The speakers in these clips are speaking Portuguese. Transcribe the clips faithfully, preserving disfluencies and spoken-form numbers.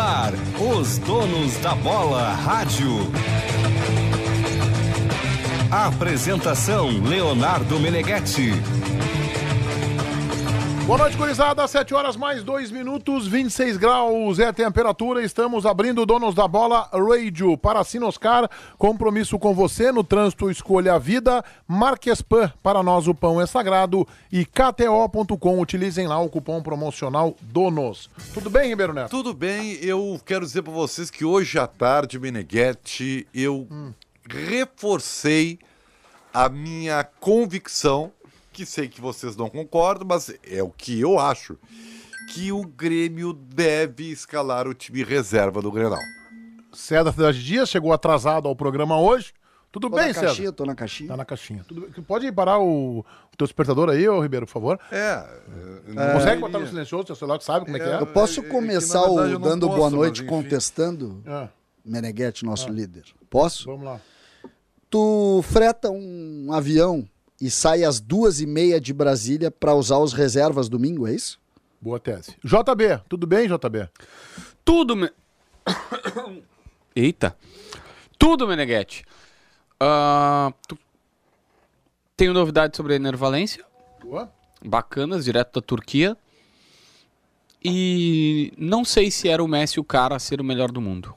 ar, os donos da bola rádio. Apresentação Leonardo Meneghetti. Boa noite, gurizada. sete horas mais dois minutos, vinte e seis graus é a temperatura. Estamos abrindo o Donos da Bola Radio para Sinoscar. Compromisso com você no trânsito, escolha a vida. Marquespan, para nós o pão é sagrado. E K T O ponto com, utilizem lá o cupom promocional DONOS. Tudo bem, Ribeiro Neto? Tudo bem. Eu quero dizer para vocês que hoje à tarde, Meneghetti, eu hum. reforcei a minha convicção, que sei que vocês não concordam, mas é o que eu acho, que o Grêmio deve escalar o time reserva do Grenal. César Cidade Dias chegou atrasado ao programa hoje. Tudo tô bem, na César? Caixinha, tô na caixinha. Tá na caixinha. Tudo bem. Pode parar o, o teu despertador aí, ô Ribeiro, por favor? É. é Consegue botar no silencioso, seu celular que sabe como é, é que é? Eu posso começar é, verdade, o dando posso, boa noite contestando é. Meneghetti, nosso é. líder. Posso? Vamos lá. Tu freta um avião e sai às duas e meia de Brasília para usar os reservas domingo, é isso? Boa tese. J B, tudo bem, J B? Tudo, me... Eita. Tudo, Meneghetti. Uh, tu... Tenho novidades sobre a Enervalência. Boa. Bacanas, direto da Turquia. E não sei se era o Messi o cara a ser o melhor do mundo.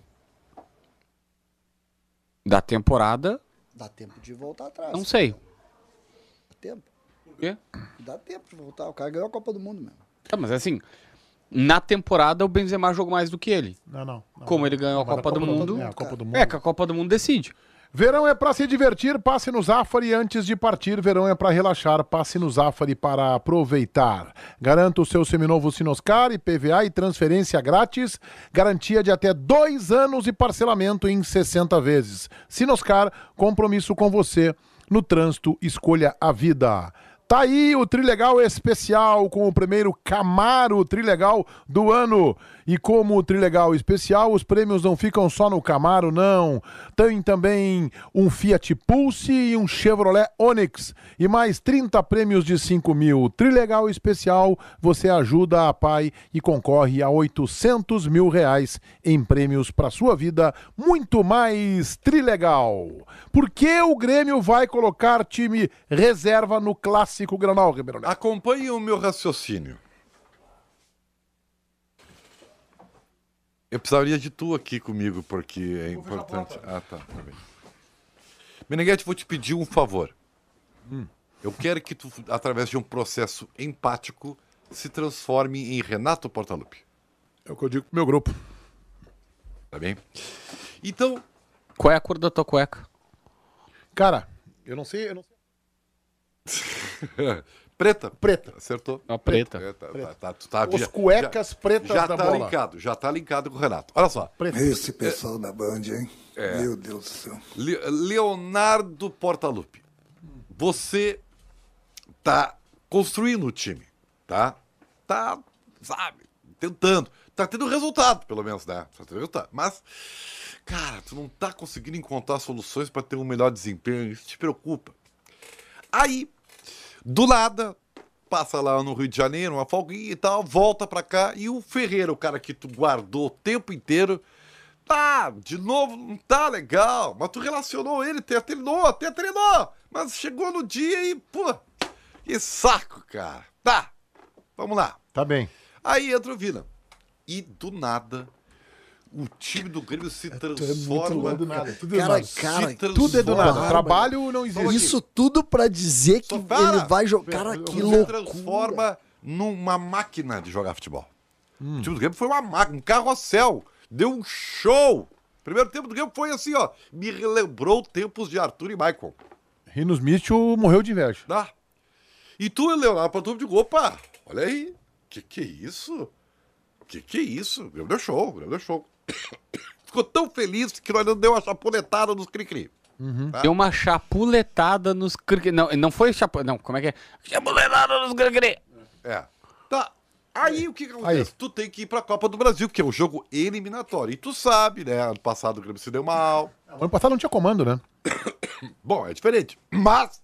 Da temporada... Dá tempo de voltar atrás. Não sei. Dá tempo. Por quê? Dá tempo de voltar. O cara ganhou a Copa do Mundo mesmo. Tá, mas assim, na temporada o Benzema jogou mais do que ele. Não, não. não Como não. ele ganhou a Copa, a Copa do, do Mundo. É, a Copa do Mundo. É, que a Copa do Mundo decide. Verão é para se divertir, passe no Zafari antes de partir. Verão é para relaxar, passe no Zafari para aproveitar. Garanta o seu seminovo Sinoscar, I P V A e transferência grátis. Garantia de até dois anos e parcelamento em sessenta vezes. Sinoscar, compromisso com você. No trânsito, escolha a vida. Tá aí o Trilegal Especial com o primeiro Camaro Trilegal do ano. E como o Trilegal Especial, os prêmios não ficam só no Camaro, não. Tem também um Fiat Pulse e um Chevrolet Onix. E mais trinta prêmios de cinco mil. Trilegal Especial, você ajuda a Pai e concorre a oitocentos mil reais em prêmios para sua vida. Muito mais Trilegal. Por que o Grêmio vai colocar time reserva no Clássico Granal, Ribeiro Neto? Acompanhe o meu raciocínio. Eu precisaria de tu aqui comigo, porque é importante. Ah, tá. tá bem. Meneghetti, vou te pedir um favor. Hum. Eu quero que tu, através de um processo empático, se transforme em Renato Portaluppi. É o que eu digo pro meu grupo. Tá bem? Então... Qual é a cor da tua cueca? Cara, eu não sei... Eu não sei. Preta. Preta. Acertou. A preta. preta. preta. Tá, tá, tá, Os já, cuecas já, pretas já da tá bola. linkado, já tá linkado com o Renato. Olha só. Preta. Esse pessoal é, da Band, hein? É. Meu Deus do céu. Le Leonardo Portaluppi, você tá construindo o time, tá? Tá, sabe, tentando. Tá tendo resultado, pelo menos, né? Tá tendo resultado. Mas, cara, tu não tá conseguindo encontrar soluções para ter um melhor desempenho. Isso te preocupa. Aí... Do nada, passa lá no Rio de Janeiro, uma folguinha e tal, volta pra cá, e o Ferreira, o cara que tu guardou o tempo inteiro, tá, de novo, não tá legal, mas tu relacionou ele, até treinou, até treinou, mas chegou no dia e, pô, que saco, cara. Tá, vamos lá. Tá bem. Aí entra o Vila, e do nada... O time do Grêmio se transforma... É do nada. Tudo cara, é do nada. cara, tudo é do nada. Trabalho não existe. Isso tudo pra dizer que ele vai jogar. Cara, que loucura. Se transforma numa máquina de jogar futebol. Hum. O time do Grêmio foi uma máquina, um carrossel. Deu um show. O primeiro tempo do Grêmio foi assim, ó. Me relembrou tempos de Arthur e Michael. Rinos Mitchell morreu de inveja. Tá. E tu, Leonardo, pra tu, digo, opa, olha aí. Que que é isso? Que que é isso? O Grêmio deu show, o Grêmio deu show. Ficou tão feliz que nós não deu uma chapuletada nos cri-cri. Uhum. Tá? Deu uma chapuletada nos cri-cri. Não, não foi chapuletada. Não, como é que é? Chapuletada nos cri-cri. É. Tá. Aí o que, que acontece? Aí. Tu tem que ir pra Copa do Brasil, que é o jogo eliminatório. E tu sabe, né? Ano passado o Grêmio se deu mal. Ano passado não tinha comando, né? Bom, é diferente. Mas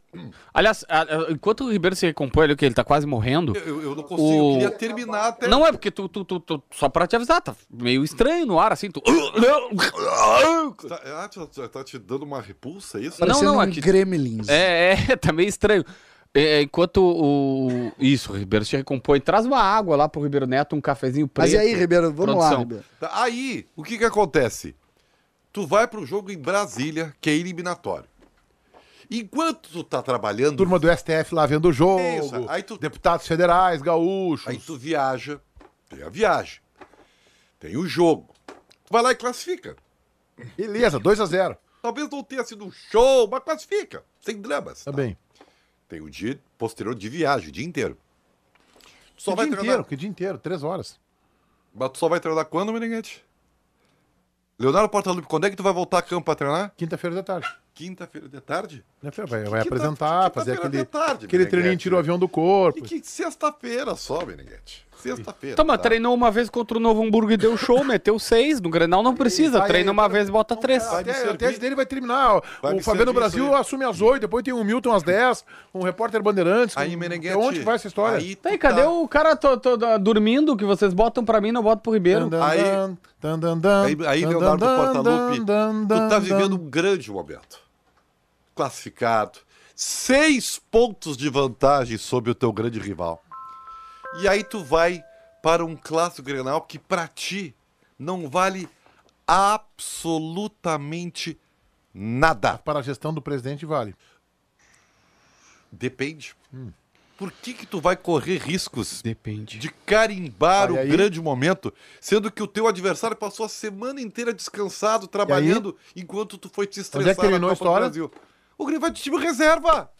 Aliás, a- a- enquanto o Ribeiro se recompõe ali, que ele tá quase morrendo. Eu, eu não consigo, O- eu queria terminar até... Não é porque tu, tu, tu, tu- Só pra te avisar, tá meio estranho no ar, assim, tu. Tá, ah, tu- tu- tá te dando uma repulsa, é isso? Não, Parecendo não, um aqui- Gremlins. É, é, tá meio estranho. É, enquanto o. Isso, o Ribeiro se recompõe. Traz uma água lá pro Ribeiro Neto, um cafezinho preto. Mas e aí, Ribeiro, vamos lá, Produção. Ribeiro. Tá, aí, o que que acontece? Tu vai pro jogo em Brasília, que é eliminatório. Enquanto tu tá trabalhando, Turma do S T F lá vendo o jogo. Isso, aí tu- Deputados federais, gaúchos. aí tu viaja, tem a viagem, tem o jogo. Tu vai lá e classifica. Beleza, dois a zero. Talvez não tenha sido um show, mas classifica, sem dramas. Tá bem. Tem o dia posterior de viagem, o dia inteiro. Tu só Que vai dia treinar. inteiro, que dia inteiro, três horas. Mas tu só vai treinar quando, Meneghete? Leonardo Portaluppi, quando é que tu vai voltar a campo pra treinar? Quinta-feira de tarde. Quinta-feira de tarde? Né, Fê? Vai, vai Quinta- apresentar, fazer quinta-feira aquele, de tarde, aquele Meneghete. treininho tiro o avião do corpo. E que sexta-feira só, Meneghete. Sexta-feira. Toma, tá? treinou uma vez contra o Novo Hamburgo e deu show, meteu seis. No Grenal não precisa, Vai, treina aí, uma cara, vez e bota três. vai me Até, servir. a tese dele vai terminar. ó. Vai o me Fabiano servir Brasil isso aí. assume às oito, depois tem o Milton às dez, um repórter Bandeirantes. Aí, um- Meneghete. Onde vai essa história? Aí tu Tá aí, cadê tá- o cara to- to- dormindo que vocês botam pra mim, não botam pro Ribeiro? Dan, dan, Aí- dan, dan, dan, dan, Aí, aí dan, Leonardo dan, Portaluppi, dan, tu dan, tá dan. vivendo um grande momento. Classificado. Seis pontos de vantagem sobre o teu grande rival. E aí tu vai para um clássico Grenal que pra ti não vale absolutamente nada. Para a gestão do presidente vale. Depende. Por que que tu vai correr riscos Depende. de carimbar Aí, o aí. grande momento, sendo que o teu adversário passou a semana inteira descansado, trabalhando, enquanto tu foi te estressar Onde é que terminou na a Copa do história? Brasil. O Grêmio vai de time reserva!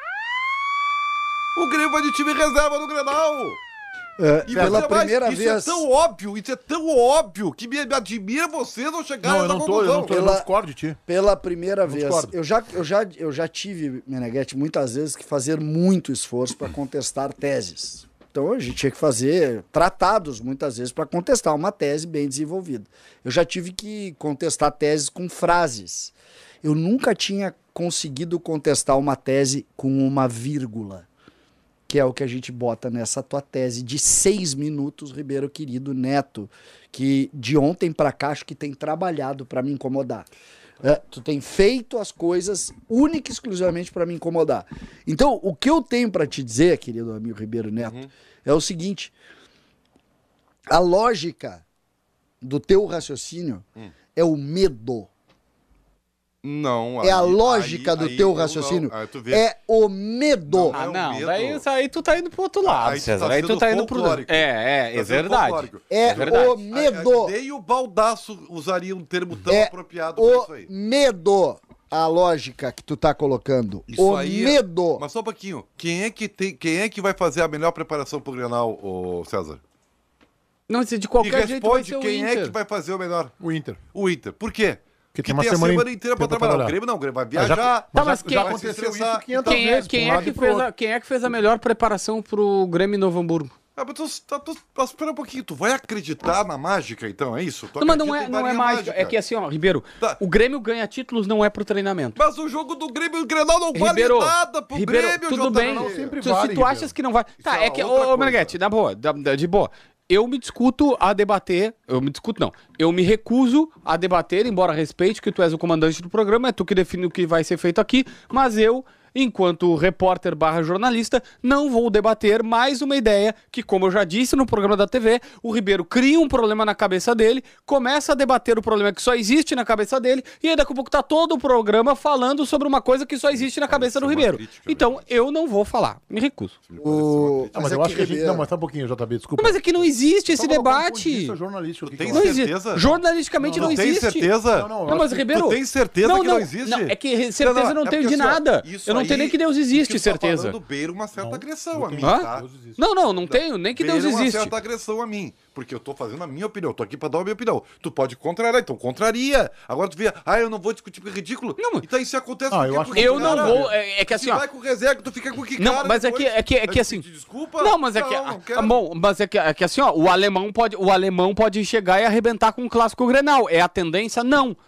O Grêmio vai de time reserva no Grenal! É, E pela você vai- primeira isso vez. é tão óbvio, isso é tão óbvio, que me, me admira vocês não chegarem Não, eu nessa não tô, eu conclusão. não tô, eu não Pela- discordo de ti. Pela primeira vez, discordo. eu já, eu, já, eu já tive, Meneghete, muitas vezes que fazer muito esforço para contestar teses. Então a gente tinha que fazer tratados muitas vezes para contestar uma tese bem desenvolvida. Eu já tive que contestar teses com frases. Eu nunca tinha conseguido contestar uma tese com uma vírgula, que é o que a gente bota nessa tua tese de seis minutos, Ribeiro querido Neto, que de ontem para cá acho que tem trabalhado para me incomodar. É, tu tem feito as coisas única e exclusivamente para me incomodar. Então, o que eu tenho para te dizer, querido amigo Ribeiro Neto, é o seguinte: a lógica do teu raciocínio é o medo. Não, É a aí- lógica aí- do aí teu eu raciocínio. não. Aí tu vê- É o medo. Não, Ah, é o não, medo. daí isso aí tu tá indo pro outro lado, Aí tu César. tá Aí tu sendo tá indo pro. folclórico. É, é, Tá é sendo verdade. folclórico. É verdade. o medo. Nem o baldaço usaria um termo tão É apropriado pra o isso aí. medo. A lógica que tu tá colocando. Isso o aí é- medo. Mas só um pouquinho. Quem é que tem, quem é que vai fazer a melhor preparação pro Grenal, ô César? Não, se de E qualquer jeito vai responde ser o quem Inter. é que vai fazer o melhor? O Inter. O Inter. Por quê? Porque Porque tem uma tem a semana semana in- inteira pra tempo pra trabalhar. O trabalhar. Grêmio não, o Grêmio vai Mas já- viajar. Tá, mas já, quem- já vai aconteceu se estressar. isso quinhentas Quem é, vezes. quem, pra um é lado que e pro fez outro. a, quem é que fez a melhor preparação pro Grêmio Novo Hamburgo? Ah, mas tu, tá, tu, mas espera um pouquinho, tu vai acreditar na mágica, então, é isso? Tu Não, mas não acredita é, em não é varinha mágica. É que assim, ó, Ribeiro, Tá. o Grêmio ganha títulos não é pro treinamento. Mas o jogo do Grêmio e o Grenal não vale Ribeiro, nada pro Ribeiro, Grêmio, tudo J P. bem. Não sempre Tu- vale, se tu achas Ribeiro. que não vai. Tá, é é que, outra ô, ô coisa. Meneghete, na boa, da- da- de boa. Eu me discuto a debater, eu me discuto não, eu me recuso a debater, embora respeite que tu és o comandante do programa, é tu que define o que vai ser feito aqui, mas eu, enquanto repórter barra jornalista, não vou debater mais uma ideia que, como eu já disse no programa da T V, o Ribeiro cria um problema na cabeça dele, começa a debater o problema que só existe na cabeça dele, e aí daqui a pouco tá todo o programa falando sobre uma coisa que só existe na cabeça do uma Ribeiro. crítica, né? Então, eu não vou falar, me recuso. O... Ah, mas é eu acho que a gente. Ribeiro- Não, mas tá um pouquinho, J B, desculpa. Mas é que não existe esse Só colocar um ponto de debate. vista jornalístico aqui, Tu tem que eu Não acho. existe. certeza? Jornalisticamente Tu não, tem existe. certeza? Não, não, Não, mas Ribeiro. Tu tem certeza não, que não, não existe? Não, é que certeza Não, eu não, não é tenho porque, de assim, ó, nada. isso Eu não aí- tenho nem que Deus o existe, que tu tá certeza. falando beira uma certa agressão a mim, Hã? tá? Não, não, não tenho nem que Deus Beira uma existe. certa agressão a mim, porque eu tô fazendo a minha opinião, eu tô aqui pra dar a minha opinião. Tu pode contrariar, então contraria. Agora tu vê, ah, eu não vou discutir porque é ridículo. Não, mas- Então isso acontece Ah, porque- eu acho porque, Eu não cara, vou. É, é que assim, se ó. vai com reserva, tu fica com que Não, cara mas é que, depois? é que, é Vai que assim. pedir desculpa? Não, mas é que. Não, não ah, quero. bom, mas é que, é que assim, ó, o alemão pode, o alemão pode chegar e arrebentar com um clássico Grenal. É a tendência? Não.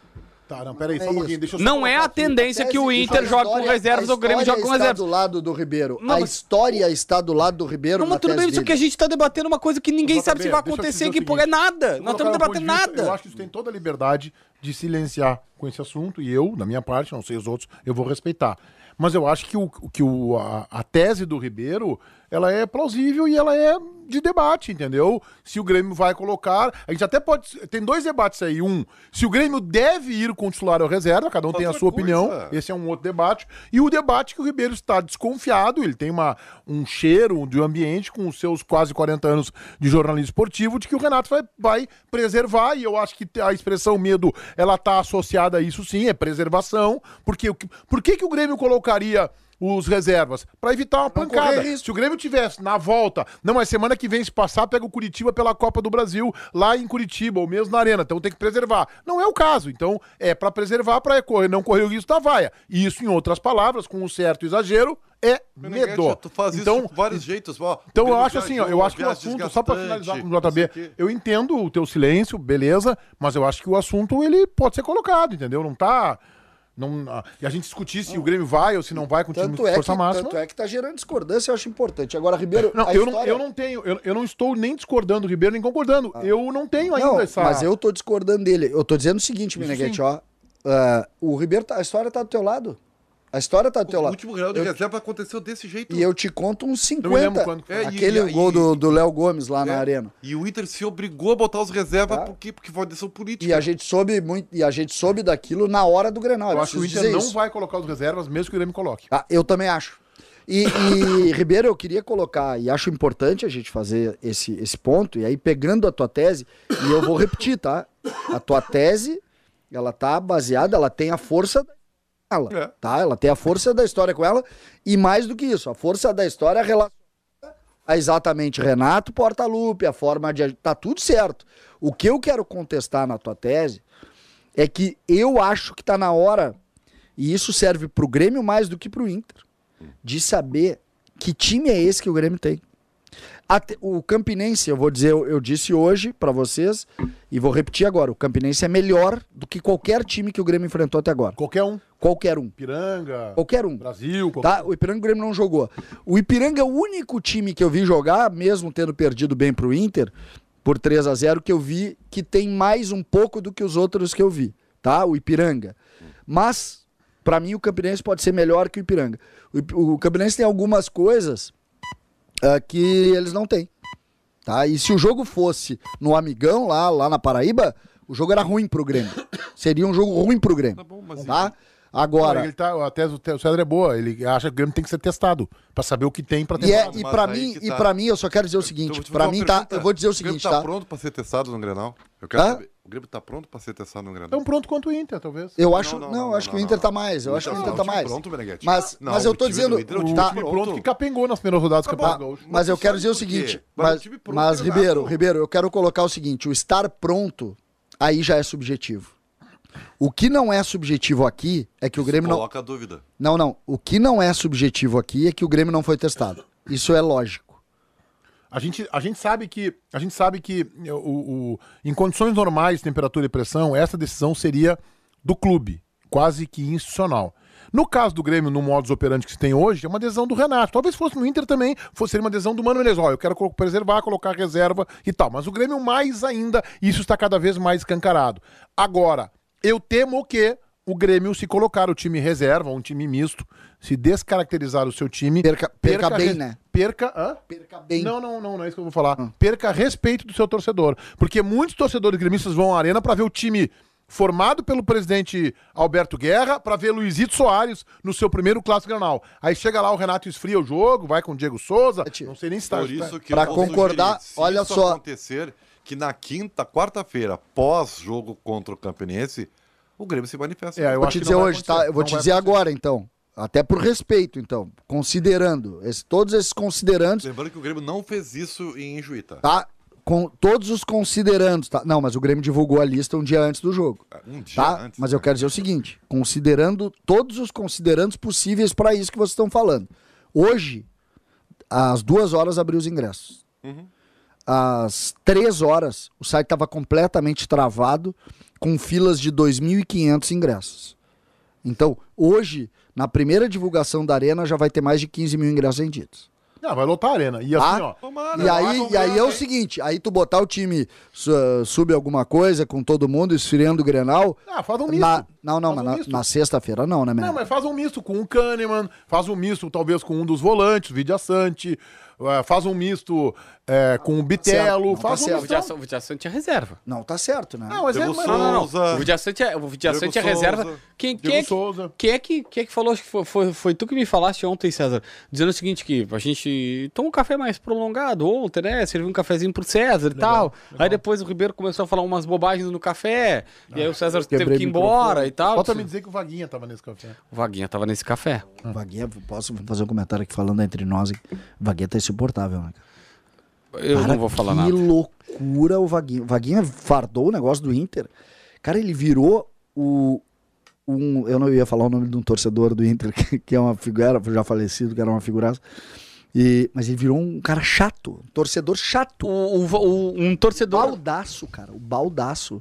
Tá, não, peraí, só É um pouquinho, isso. deixa eu só Não é colocar a aqui. tendência que o Tese- Inter a joga com história- reservas ou o Grêmio a joga com história reservas. está do lado do Ribeiro. Não, a mas- história está do lado do Ribeiro. Não, mas na tudo tese bem, só dele. que a gente tá debatendo uma coisa que ninguém J sabe se B, vai deixa eu te acontecer, dizer que o porra é seguinte, nada. eu vou Nós estamos colocar um ponto debatendo de vista, nada. Eu acho que isso tem toda a liberdade de silenciar com esse assunto, e eu, da minha parte, não sei os outros, eu vou respeitar. Mas eu acho que, o, que o, a, a tese do Ribeiro, ela é plausível e ela é de debate, entendeu? Se o Grêmio vai colocar... A gente até pode... Tem dois debates aí. Um, se o Grêmio deve ir com o titular ou reserva, cada um tem a Outra sua coisa. opinião. Esse é um outro debate. E o debate que o Ribeiro está desconfiado, ele tem uma, um cheiro de ambiente com os seus quase quarenta anos de jornalismo esportivo, de que o Renato vai, vai preservar, e eu acho que a expressão medo, ela está associada a isso sim, é preservação, porque o que- por que, que o Grêmio colocaria os reservas? Para evitar uma pancada. correr risco. Se o Grêmio tivesse na volta, não, mas semana que vem, se passar, pega o Curitiba pela Copa do Brasil, lá em Curitiba, ou mesmo na Arena, então tem que preservar. Não é o caso, então é para preservar, para correr, não correr o risco da vaia. E isso, em outras palavras, com um certo exagero, é Meneghetti, medo. Tu faz então, isso de vários jeitos. Ó, então o eu Grêmio acho assim, ó, viajou, eu acho que o viagem assunto, só para desgastante, finalizar com o não J B, sei o quê. eu entendo o teu silêncio, beleza, mas eu acho que o assunto, ele pode ser colocado, entendeu? Não tá... Não, a- e a gente discutir se o Grêmio vai ou se não vai com o time Tanto de é, que, força máxima. tanto é que tá gerando discordância, eu acho importante. Agora, Ribeiro, Não, a eu, não, história- eu não tenho, eu, eu não estou nem discordando do Ribeiro, nem concordando. Eu não tenho ainda Não, essa... mas eu tô discordando dele. Eu tô dizendo o seguinte, Meneghetti, ó. ah, o Ribeiro, tá, a história tá do teu lado. A história tá do teu O lado. último Real de Eu- reserva aconteceu desse jeito. E eu te conto uns Não me lembro cinquenta. quando que foi. É, e- Aquele e- gol e- do do Léo Gomes lá na É, arena. E o Inter se obrigou a botar os reservas Tá. porque, porque foi uma decisão política. E a gente soube muito, e a gente soube daquilo na hora do Grenal. Eu acho que o preciso Inter dizer não isso. vai colocar os reservas, mesmo que o Grêmio coloque. Ah, eu também acho. E, e, Ribeiro, eu queria colocar, e acho importante a gente fazer esse, esse ponto, e aí pegando a tua tese, e eu vou repetir, tá? A tua tese, ela tá baseada, ela tem a força dela, É. tá? Ela tem a força da história com ela, e mais do que isso, a força da história relacionada a exatamente Renato Portaluppi, a forma de... Tá tudo certo. O que eu quero contestar na tua tese é que eu acho que tá na hora, e isso serve pro Grêmio mais do que pro Inter, de saber que time é esse que o Grêmio tem. Até- o Campinense, eu vou dizer, eu, eu disse hoje pra vocês, e vou repetir agora, o Campinense é melhor do que qualquer time que o Grêmio enfrentou até agora. Qualquer um. Qualquer um. Piranga, Qualquer um. Brasil, qualquer... Tá? O Ipiranga o Grêmio não jogou. O Ipiranga é o único time que eu vi jogar, mesmo tendo perdido bem pro Inter, por três a zero, que eu vi que tem mais um pouco do que os outros que eu vi, tá? O Ipiranga. Mas, pra mim, o Campinense pode ser melhor que o Ipiranga. O, Ip- o Campinense tem algumas coisas ah, que eles não têm, tá? E se o jogo fosse no Amigão, lá, lá na Paraíba, o jogo era ruim pro Grêmio. Seria um jogo ruim pro Grêmio, Tá bom, mas tá? Agora... Ele tá, a tese do Cedro é boa, ele acha que o Grêmio tem que ser testado, pra saber o que tem pra E, é, testar. e Mas pra aí mim, que e tá. pra mim, eu só quero dizer o Então, seguinte, vou te pra fazer mim uma tá, pergunta. eu vou dizer o O Grêmio seguinte, tá tá? pronto pra ser testado no Grenal? Eu quero Hã? saber. O Grêmio tá pronto pra ser testado no Grenal? Tão pronto quanto o Inter, talvez. Eu acho, não, acho que o Inter tá mais, eu acho que o Não, Inter o tá time mais. pronto, Meneghetti. Mas, Não, mas eu o tô time dizendo, do Inter é um O time tá, time pronto. pronto que capengou nas primeiras rodadas do Tá Campeonato bom. Gaúcho. mas eu tu quero sabe dizer o por quê? seguinte, Mas o mas, time pronto mas é Ribeiro, Renato. Ribeiro, eu quero colocar o seguinte, o estar pronto aí já é subjetivo. O que não é subjetivo aqui é que o Grêmio não... Coloca a dúvida. Não, não, o que não é subjetivo aqui é que o Grêmio não foi testado. Isso é lógico. A gente, a gente sabe que, a gente sabe que o, o- em condições normais, temperatura e pressão, essa decisão seria do clube, quase que institucional. No caso do Grêmio, no modus operandi que se tem hoje, é uma decisão do Renato. Talvez fosse no Inter também, fosse seria uma decisão do Mano Menezes. Ó, eu quero colo- preservar, colocar reserva e tal. Mas o Grêmio mais ainda, isso está cada vez mais escancarado. Agora, eu temo que o Grêmio, se colocar o time reserva, um time misto, se descaracterizar o seu time... Perca- perca bem, res- né? Perca... Hã? Perca bem. Não, não, não, não é isso que eu vou falar. Perca respeito do seu torcedor. Porque muitos torcedores gremistas vão à arena pra ver o time formado pelo presidente Alberto Guerra, pra ver Luizito Soares no seu primeiro clássico Grenal. Aí chega lá, o Renato esfria o jogo, vai com o Diego Souza, tio. não sei nem se tá... Por isso que Pra eu vou concordar, sugerir, se olha isso só. acontecer, que na quinta, quarta-feira, pós-jogo contra o Campinense, o Grêmio se manifesta. É, eu Vou acho te que dizer não vai hoje, tá? acontecer, Eu vou não te vai dizer acontecer. agora, então. Até por respeito, então. Considerando. Esse, todos esses considerandos, Lembrando que o Grêmio não fez isso em Juíta. tá? Com todos os considerandos, tá? Não, mas o Grêmio divulgou a lista um dia antes do jogo. Um dia Tá? antes. Mas eu né? quero dizer o seguinte: considerando todos os considerandos possíveis para isso que vocês estão falando. Hoje, às duas horas, abriu os ingressos. Uhum. Às três horas, o site estava completamente travado, com filas de dois mil e quinhentos ingressos. Então, hoje, na primeira divulgação da Arena, já vai ter mais de quinze mil ingressos vendidos. Ah, vai lotar a Arena. E assim, Ah, ó. Tomara, E aí, tomara, e aí é o hein? seguinte, aí tu botar o time su- sub alguma coisa com todo mundo, esfriando o Grenal... Ah, faz um misto. na- não, não, Faz mas um na, misto. na sexta-feira não, né, Não, Menezes? mas faz um misto com o Kahneman, faz um misto talvez com um dos volantes, o Vidia Sante, eh, faz um misto eh, com o Bitelo, Não, faz tá um certo. O mistão. Vidia- o Vidia Sante é reserva. Não, tá certo, né? Não, mas é... Diego mas- Não, não, não. Souza. O Vidia Sante é, o Vidia Diego Sante é Souza. reserva. Quem, quem, Diego é que, Souza. quem, é que, quem é que falou? Acho que foi, foi, foi tu que me falaste ontem, César, dizendo o seguinte, que a gente tomou um café mais prolongado ontem, né? Serviu um cafezinho pro César e tal. Aí depois o Ribeiro começou a falar umas bobagens no café. e aí o César teve quebrei que ir o embora microfone. e tal. Falta me dizer que o Vaguinha tava nesse café. O Vaguinha tava nesse café. Vaguinha, posso fazer um comentário aqui falando entre nós? Vaguinha tá insuportável, né? cara? Eu Cara, não vou falar que nada. loucura o Vaguinha. O Vaguinha fardou o negócio do Inter. Cara, ele virou o... Um, eu não ia falar o nome de um torcedor do Inter, que, que é uma figura, já falecido, que era uma figuraça. E, mas ele virou um cara chato, um torcedor chato. O, o- o- um torcedor... Baldaço, cara, o baldaço.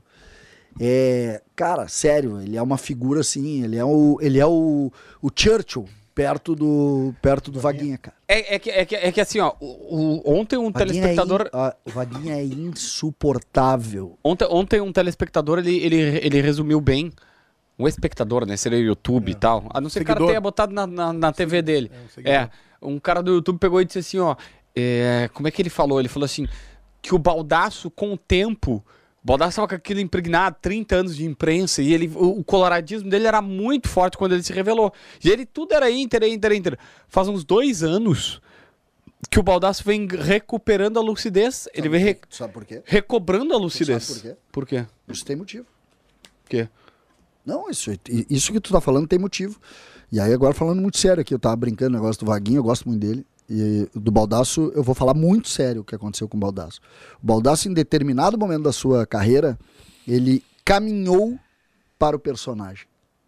É, cara, sério, ele é uma figura assim, ele é o, ele é o, o Churchill perto do, perto do Vaguinha, cara. É, é, que, é, que, é que assim, ó, o, o- ontem um Vaguinha telespectador... É in- ó, o Vaguinha é insuportável. Ontem, ontem um telespectador, ele, ele, ele resumiu bem. Um espectador, né? Seria o YouTube e tal. A não ser que o cara Seguidor. tenha botado na, na, na T V dele. um seguidor. É, um cara do YouTube pegou e disse assim, ó... é, como é que ele falou? Ele falou assim, que o Baldaço, com o tempo... O Baldaço tava com aquilo impregnado, trinta anos de imprensa, e ele, o, o coloradismo dele era muito forte quando ele se revelou. E ele tudo era Inter, Inter, Inter. Faz uns dois anos que o Baldaço vem recuperando a lucidez. Ele vem re- Sabe por quê? recobrando a lucidez. sabe por quê? Por quê? Isso tem motivo. Por quê? Não, isso, isso que tu tá falando tem motivo. E aí agora falando muito sério aqui, eu tava brincando no negócio do Vaguinho, eu gosto muito dele. E do Baldasso, eu vou falar muito sério o que aconteceu com o Baldasso. O Baldasso, em determinado momento da sua carreira, ele caminhou para o personagem.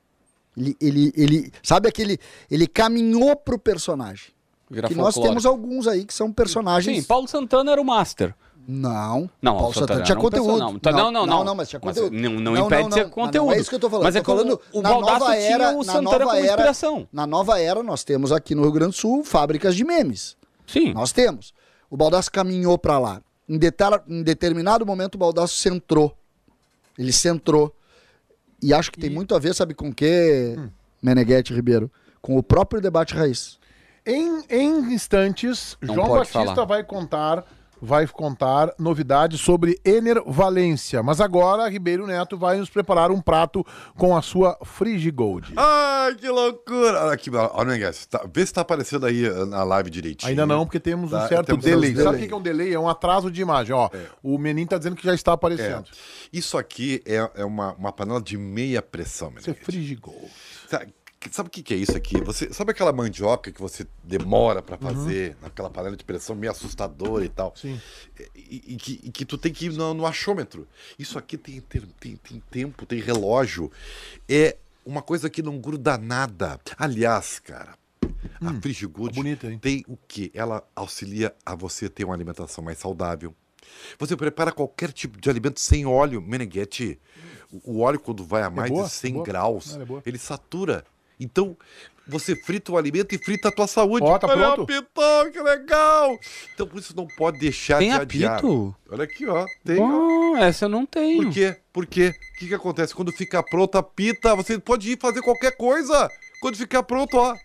Ele, ele, ele sabe aquele... Ele caminhou pro personagem. Vira que nós folclore. temos alguns aí que são personagens... Sim, Paulo Santana era o master. Não. Não, Paulo o Santana Santana tinha era um conteúdo. personagem. Então, não, não, não. não, mas tinha Mas conteúdo. não- não impede de ser Mas conteúdo. Não é isso que eu tô falando. Mas eu é tô que o- falando, o na Baldasso nova tinha era, o na Santana nova como era, inspiração. Na nova era, nós temos aqui no Rio Grande do Sul fábricas de memes. Sim. Nós temos. O Baldasso caminhou pra lá. Em, detar- em determinado momento, o Baldasso centrou. Ele centrou. E acho que tem muito a ver, sabe com o que, Meneghetti Ribeiro? Com o próprio debate raiz. Em, em instantes, Não João pode Batista falar. vai contar, vai contar novidades sobre Ener Valência. Mas agora, Ribeiro Neto vai nos preparar um prato com a sua Frigigold. Ai, que loucura! Olha aqui, olha, Mengues, tá, vê se tá aparecendo aí na live direitinho. Ainda não, porque temos um Tá, certo temos delay. uns Sabe o delay. que que é um delay? É um atraso de imagem. Ó, o menino tá dizendo que já está É. aparecendo. Isso aqui é, é uma, uma panela de meia pressão, Isso é Mengues. Frigigold. Sabe, sabe o que, que é isso aqui? Você, sabe aquela mandioca que você demora pra fazer, naquela panela de pressão meio assustadora e tal? Sim. E, e que, e que tu tem que ir no, no achômetro. Isso aqui tem, tem, tem, tem tempo, tem relógio. É uma coisa que não gruda nada. Aliás, cara, a Frigigold tá bonita, hein? tem o quê? Ela auxilia a você ter uma alimentação mais saudável. Você prepara qualquer tipo de alimento sem óleo, Meneghetti. O o óleo, quando vai a mais boa, de cem é boa. graus, Ela é boa. ele satura. Então, você frita o alimento e frita a tua saúde. Ó, tá Olha, pronto? apitão, que legal! Então, por isso não pode deixar Tem de adiar. apito? Olha aqui, ó. Tem, ó. Oh, essa eu não tenho. Por quê? Por quê? O que, que acontece? Quando fica pronto, apita. Você pode ir fazer qualquer coisa. Quando ficar pronto, ó.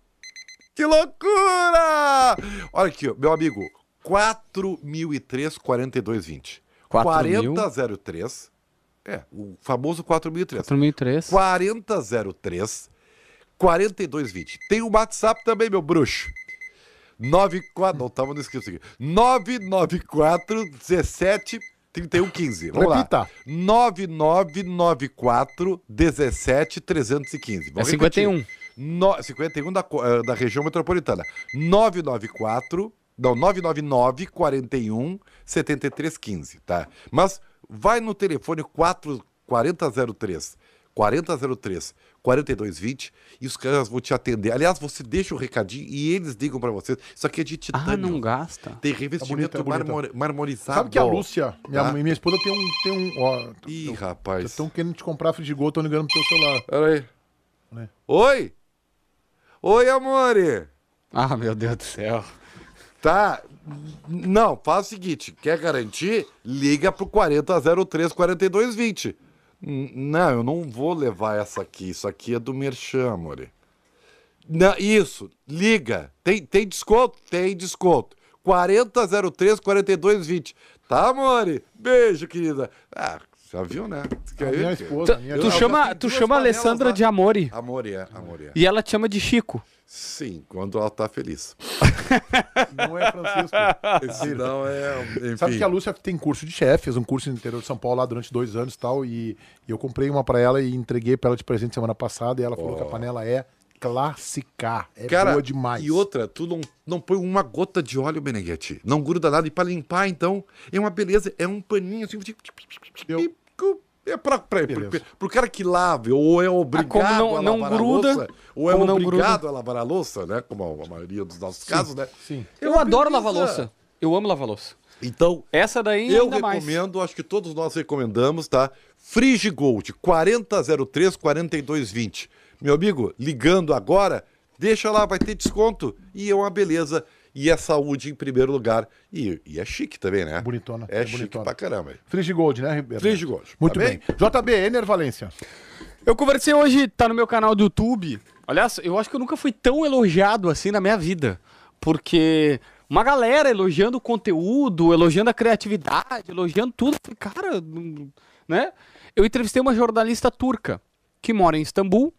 Que loucura! Olha aqui, ó, meu amigo. quatro mil e três, quarenta e dois, vinte. quatro mil? quarenta zero três. É, o famoso quatro mil e três. quatro mil e três. quarenta zero três, quarenta e dois, vinte. Tem o WhatsApp também, meu bruxo. nove quatro, não, tava no escrito aqui. nove nove quatro, dezessete, trinta e um, quinze. Vamos Repita. lá. nove nove nove quatro, dezessete, trezentos e quinze. É Vamos cinquenta e um. repetir. No, cinquenta e um da, co- eh, da região metropolitana. nove nove quatro, não, nove nove nove, quarenta e um, setenta e três, quinze, tá? Mas vai no telefone quatro, quarenta zero três, quarenta zero três, quarenta e dois vinte e os caras vão te atender. Aliás, você deixa o recadinho e eles ligam pra você. Isso aqui é de titânio. Ah, não gasta. Tem revestimento Tá bonita, tá marmor- marmorizado. Sabe que a Lúcia, minha, Tá? minha esposa tem um. Tem um ó, Ih, rapaz. estão querendo te comprar frigigol, estão ligando pro teu celular. Pera aí. Né? Oi? Oi, amore. Ah, meu Deus do céu. Tá. Não, faz o seguinte. Quer garantir? Liga pro quarenta zero três quarenta e dois vinte. N- Não, eu não vou levar essa aqui. Isso aqui é do Merchan, amore. Não, isso. Liga. Tem, tem desconto? Tem desconto. quarenta zero três quarenta e dois vinte. Tá, amore? Beijo, querida. Ah, já viu, né? A minha esposa, a minha Tu Eu- esposa. chama, tenho tu duas chama a panelas Alessandra lá. de Amore. Amore é, amore é. E ela te chama de Chico. Sim, quando ela tá feliz. Não é Francisco. Esse não é. Enfim. Sabe que a Lúcia tem curso de chefe, fez um curso no interior de São Paulo lá durante dois anos e tal, e, e eu comprei uma pra ela e entreguei pra ela de presente semana passada, e ela falou que a panela é clássica, é Cara, boa demais. e outra, tu não, não põe uma gota de óleo, Meneghetti. Não gruda nada. E pra limpar, então, é uma beleza. É um paninho assim. Eu- É pra, pra, Beleza. pra, pro cara que lava, ou é obrigado como não- a não lavar gruda, a louça, ou é como não obrigado a lavar a louça, né? Como a maioria dos nossos casos, né? Sim. É Eu uma adoro beleza. lavar louça. Eu amo lavar louça. Então, Essa daí eu ainda mais. recomendo, acho que todos nós recomendamos, tá? Frigigold, quarenta zero três quarenta e dois vinte. Meu amigo, ligando agora, deixa lá, vai ter desconto. E é uma beleza. E é saúde em primeiro lugar. E, e é chique também, né? Bonitona, É, é chique bonitona. pra caramba. Frigigold, né, Ribeiro? Frigigold. Muito tá bem. J B, Ener Valência. Eu conversei hoje, tá no meu canal do YouTube. Aliás, eu acho que eu nunca fui tão elogiado assim na minha vida. Porque uma galera elogiando o conteúdo, elogiando a criatividade, elogiando tudo. Eu falei, cara, não- né? Eu entrevistei uma jornalista turca que mora em Istambul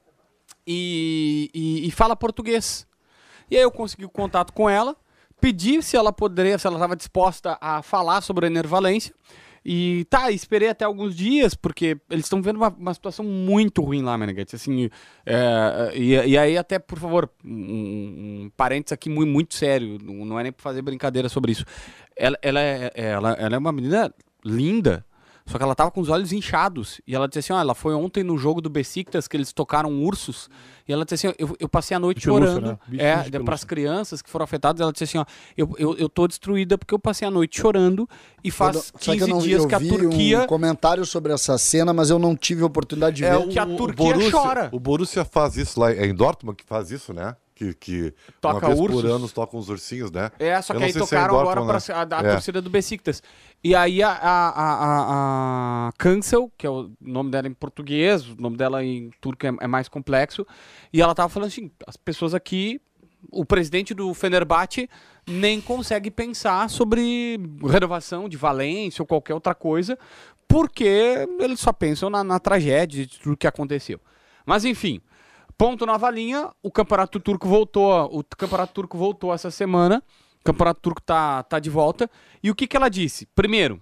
e, e, e fala português. E aí eu consegui o contato com ela, pedi se ela poderia, se ela estava disposta a falar sobre a Enervalência. E tá, esperei até alguns dias, porque eles estão vendo uma, uma situação muito ruim lá, Meneghetti. Assim, é, e, e aí até, por favor, um, um parênteses aqui muito, muito sério, não, não é nem para fazer brincadeira sobre isso. Ela, ela, é, ela, ela é uma menina linda, só que ela tava com os olhos inchados. E ela disse assim, ó, ela foi ontem no jogo do Besiktas, que eles tocaram ursos. E ela disse assim, ó, eu, eu passei a noite De pelúcia, chorando. né? Bicho de É, pelúcia. para as crianças que foram afetadas, ela disse assim, ó, eu, eu, eu tô destruída porque eu passei a noite chorando e faz Só que eu quinze não- dias eu que a vi Turquia... um comentário sobre essa cena, mas eu não tive a oportunidade de É, ver. o, que a o Turquia Borussia, chora. O Borussia faz isso lá, é em Dortmund que faz isso, né? Que, que Toca uma vez ursos. por ano tocam os ursinhos, né? É, só Eu que não aí sei se é em tocaram agora Dortmund, pra, né? a, a É. torcida do Besiktas. E aí a, a, a, a, a Cancel, que é o nome dela em português, o nome dela em turco é, é mais complexo, e ela tava falando assim, as pessoas aqui, o presidente do Fenerbahçe nem consegue pensar sobre renovação de Valência ou qualquer outra coisa, porque eles só pensam na, na tragédia de tudo que aconteceu. Mas enfim, ponto nova linha, o Campeonato Turco voltou, o Campeonato Turco voltou essa semana, o Campeonato Turco tá, tá de volta, e o que que ela disse? Primeiro,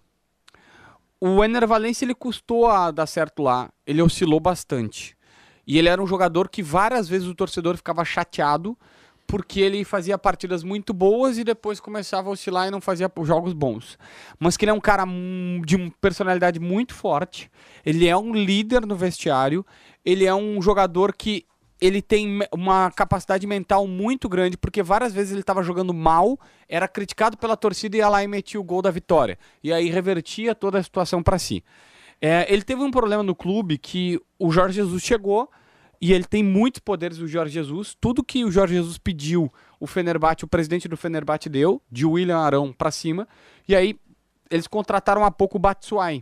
o Ener Valencia ele custou a dar certo lá, ele oscilou bastante, e ele era um jogador que várias vezes o torcedor ficava chateado, porque ele fazia partidas muito boas e depois começava a oscilar e não fazia jogos bons. Mas que ele é um cara hum, de uma personalidade muito forte, ele é um líder no vestiário, ele é um jogador que ele tem me- uma capacidade mental muito grande, porque várias vezes ele estava jogando mal, era criticado pela torcida e ia lá e metia o gol da vitória. E aí revertia toda a situação para si. É, ele teve um problema no clube que o Jorge Jesus chegou e ele tem muitos poderes, o Jorge Jesus. Tudo que o Jorge Jesus pediu, o Fenerbahçe, o presidente do Fenerbahçe deu, de William Arão para cima. E aí eles contrataram há pouco o Batshuayi.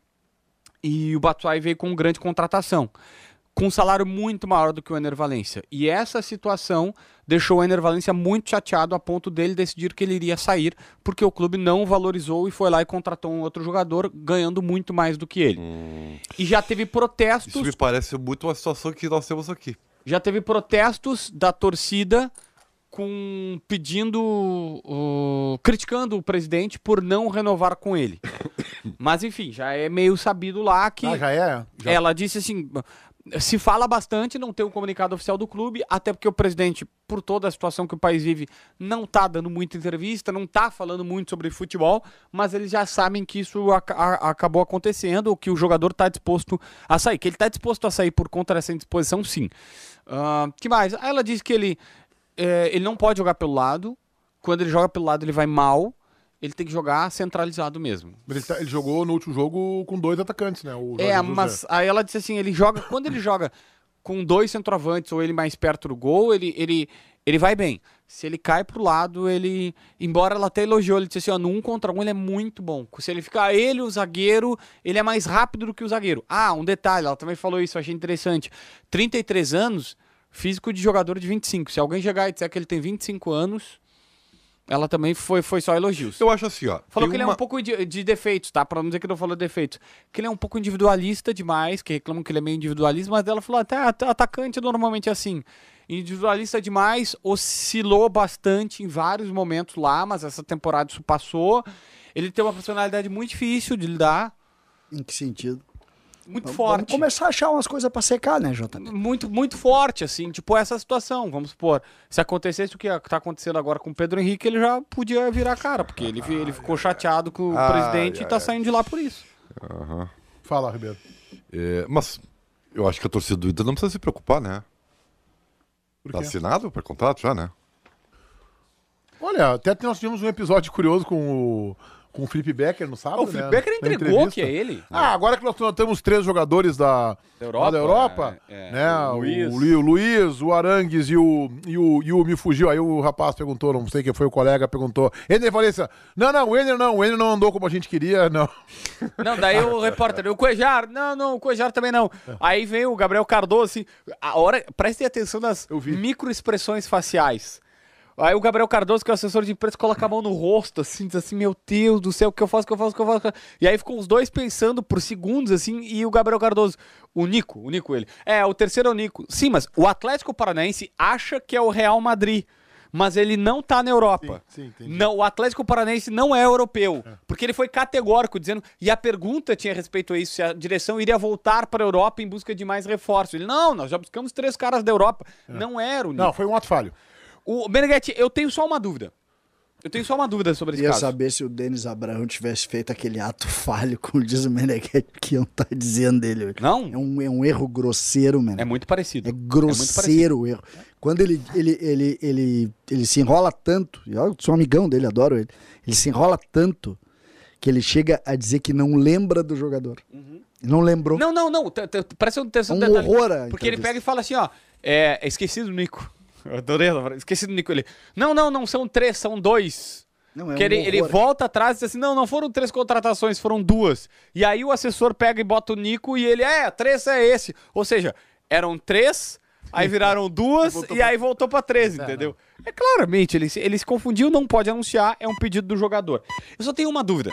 E o Batshuayi veio com grande contratação, com um salário muito maior do que o Ener Valencia. E essa situação deixou o Ener Valencia muito chateado a ponto dele decidir que ele iria sair, porque o clube não valorizou e foi lá e contratou um outro jogador, ganhando muito mais do que ele. Hum. E já teve protestos, Isso me parece muito uma situação que nós temos aqui. já teve protestos da torcida com pedindo, uh, criticando o presidente por não renovar com ele. Mas enfim, já é meio sabido lá que Ah, já é? Já... ela disse assim, Se fala bastante, não tem um comunicado oficial do clube, até porque o presidente, por toda a situação que o país vive, não tá dando muita entrevista, não tá falando muito sobre futebol, mas eles já sabem que isso a, a, acabou acontecendo, que o jogador tá disposto a sair. Que ele tá disposto a sair por conta dessa indisposição, sim. Uh, que mais? Aí ela disse que ele, é, ele não pode jogar pelo lado, quando ele joga pelo lado ele vai mal, ele tem que jogar centralizado mesmo. Ele, tá, ele jogou no último jogo com dois atacantes, né? O é, mas aí ela disse assim, ele joga, quando ele joga com dois centroavantes ou ele mais perto do gol, ele, ele, ele vai bem. Se ele cai pro lado, ele... Embora ela até elogiou, ele disse assim, ó, no um contra um ele é muito bom. Se ele ficar ele, o zagueiro, ele é mais rápido do que o zagueiro. Ah, um detalhe, ela também falou isso, eu achei interessante. trinta e três anos, físico de jogador de vinte e cinco. Se alguém chegar e disser que ele tem vinte e cinco anos... Ela também foi, foi só elogios. Eu acho assim, ó. Falou que uma... ele é um pouco de, de defeitos, tá? Pra não dizer que não falou defeitos. Que ele é um pouco individualista demais, que reclamam que ele é meio individualista, mas ela falou até atacante normalmente é assim. Individualista demais, oscilou bastante em vários momentos lá, mas essa temporada isso passou. Ele tem uma personalidade muito difícil de lidar. Em que sentido? Muito vamos, forte. Vamos começar a achar umas coisas pra secar, né, Jota? Muito, muito forte, assim, tipo essa situação, vamos supor. Se acontecesse o que tá acontecendo agora com o Pedro Henrique, ele já podia virar a cara, porque ele, ele ficou chateado com o ai, presidente ai, e tá ai. saindo de lá por isso. Uhum. Fala, Ribeiro. É, mas eu acho que a torcida do Inter não precisa se preocupar, né? Por Tá quê? assinado para contrato já, né? Olha, até nós tivemos um episódio curioso com o, com o Felipe Becker no sábado, O Felipe né? Becker Na entregou entrevista. que é ele. Ah, agora que nós nós temos três jogadores da Da Europa, lá da Europa, é, é, né? o O, Luiz. Lu- o Luiz, o Arangues e o, e, o, e o Me Fugiu. Aí o rapaz perguntou, não sei quem foi o colega, perguntou. Ender Valência, não, não, o Ender não, o Ender não andou como a gente queria, não. Não, daí o repórter, o Cuejar, não, não, o Cuejar também não. Aí vem o Gabriel Cardoso, assim, a hora, prestem atenção nas Eu vi. microexpressões faciais. Aí o Gabriel Cardoso, que é o assessor de imprensa, coloca a mão no rosto, assim, diz assim, meu Deus do céu, o que eu faço, o que eu faço, o que eu faço. E aí ficam os dois pensando por segundos, assim, e o Gabriel Cardoso, o Nico, o Nico ele, é, o terceiro é o Nico. Sim, mas o Atlético Paranaense acha que é o Real Madrid, mas ele não tá na Europa. Sim, sim, entendi. Não, o Atlético Paranaense não é europeu, porque ele foi categórico, dizendo, e a pergunta tinha respeito a isso, se a direção iria voltar para a Europa em busca de mais reforços. Ele, não, nós já buscamos três caras da Europa. Não era o Nico. Não, foi um ato falho. O Meneghetti, eu tenho só uma dúvida. Eu tenho só uma dúvida sobre esse Queria caso. saber se o Denis Abraão tivesse feito aquele ato falho, como diz o Meneghetti, que iam estar dizendo dele. Não? É um, é um erro grosseiro, mano. É muito parecido. É grosseiro o erro. Quando ele, ele, ele, ele, ele se enrola tanto, eu sou amigão dele, adoro ele, ele se enrola tanto que ele chega a dizer que não lembra do jogador. Uhum. Não lembrou. Não, não, não. T- t- Presta atenção Um no detalhe. horror a Porque ele entrevista. pega e fala assim, ó, é, esqueci do Nico. Eu adorei essa frase. Esqueci do Nico. Ele, não, não, não são três, são dois. Não, é que um ele, ele horror. volta atrás e diz assim, não, não foram três contratações, foram duas. E aí o assessor pega e bota o Nico e ele, é, três é esse. Ou seja, eram três, aí viraram duas e aí voltou pra três, entendeu? É claramente, ele, se- ele se confundiu, não pode anunciar, é um pedido do jogador. Eu só tenho uma dúvida.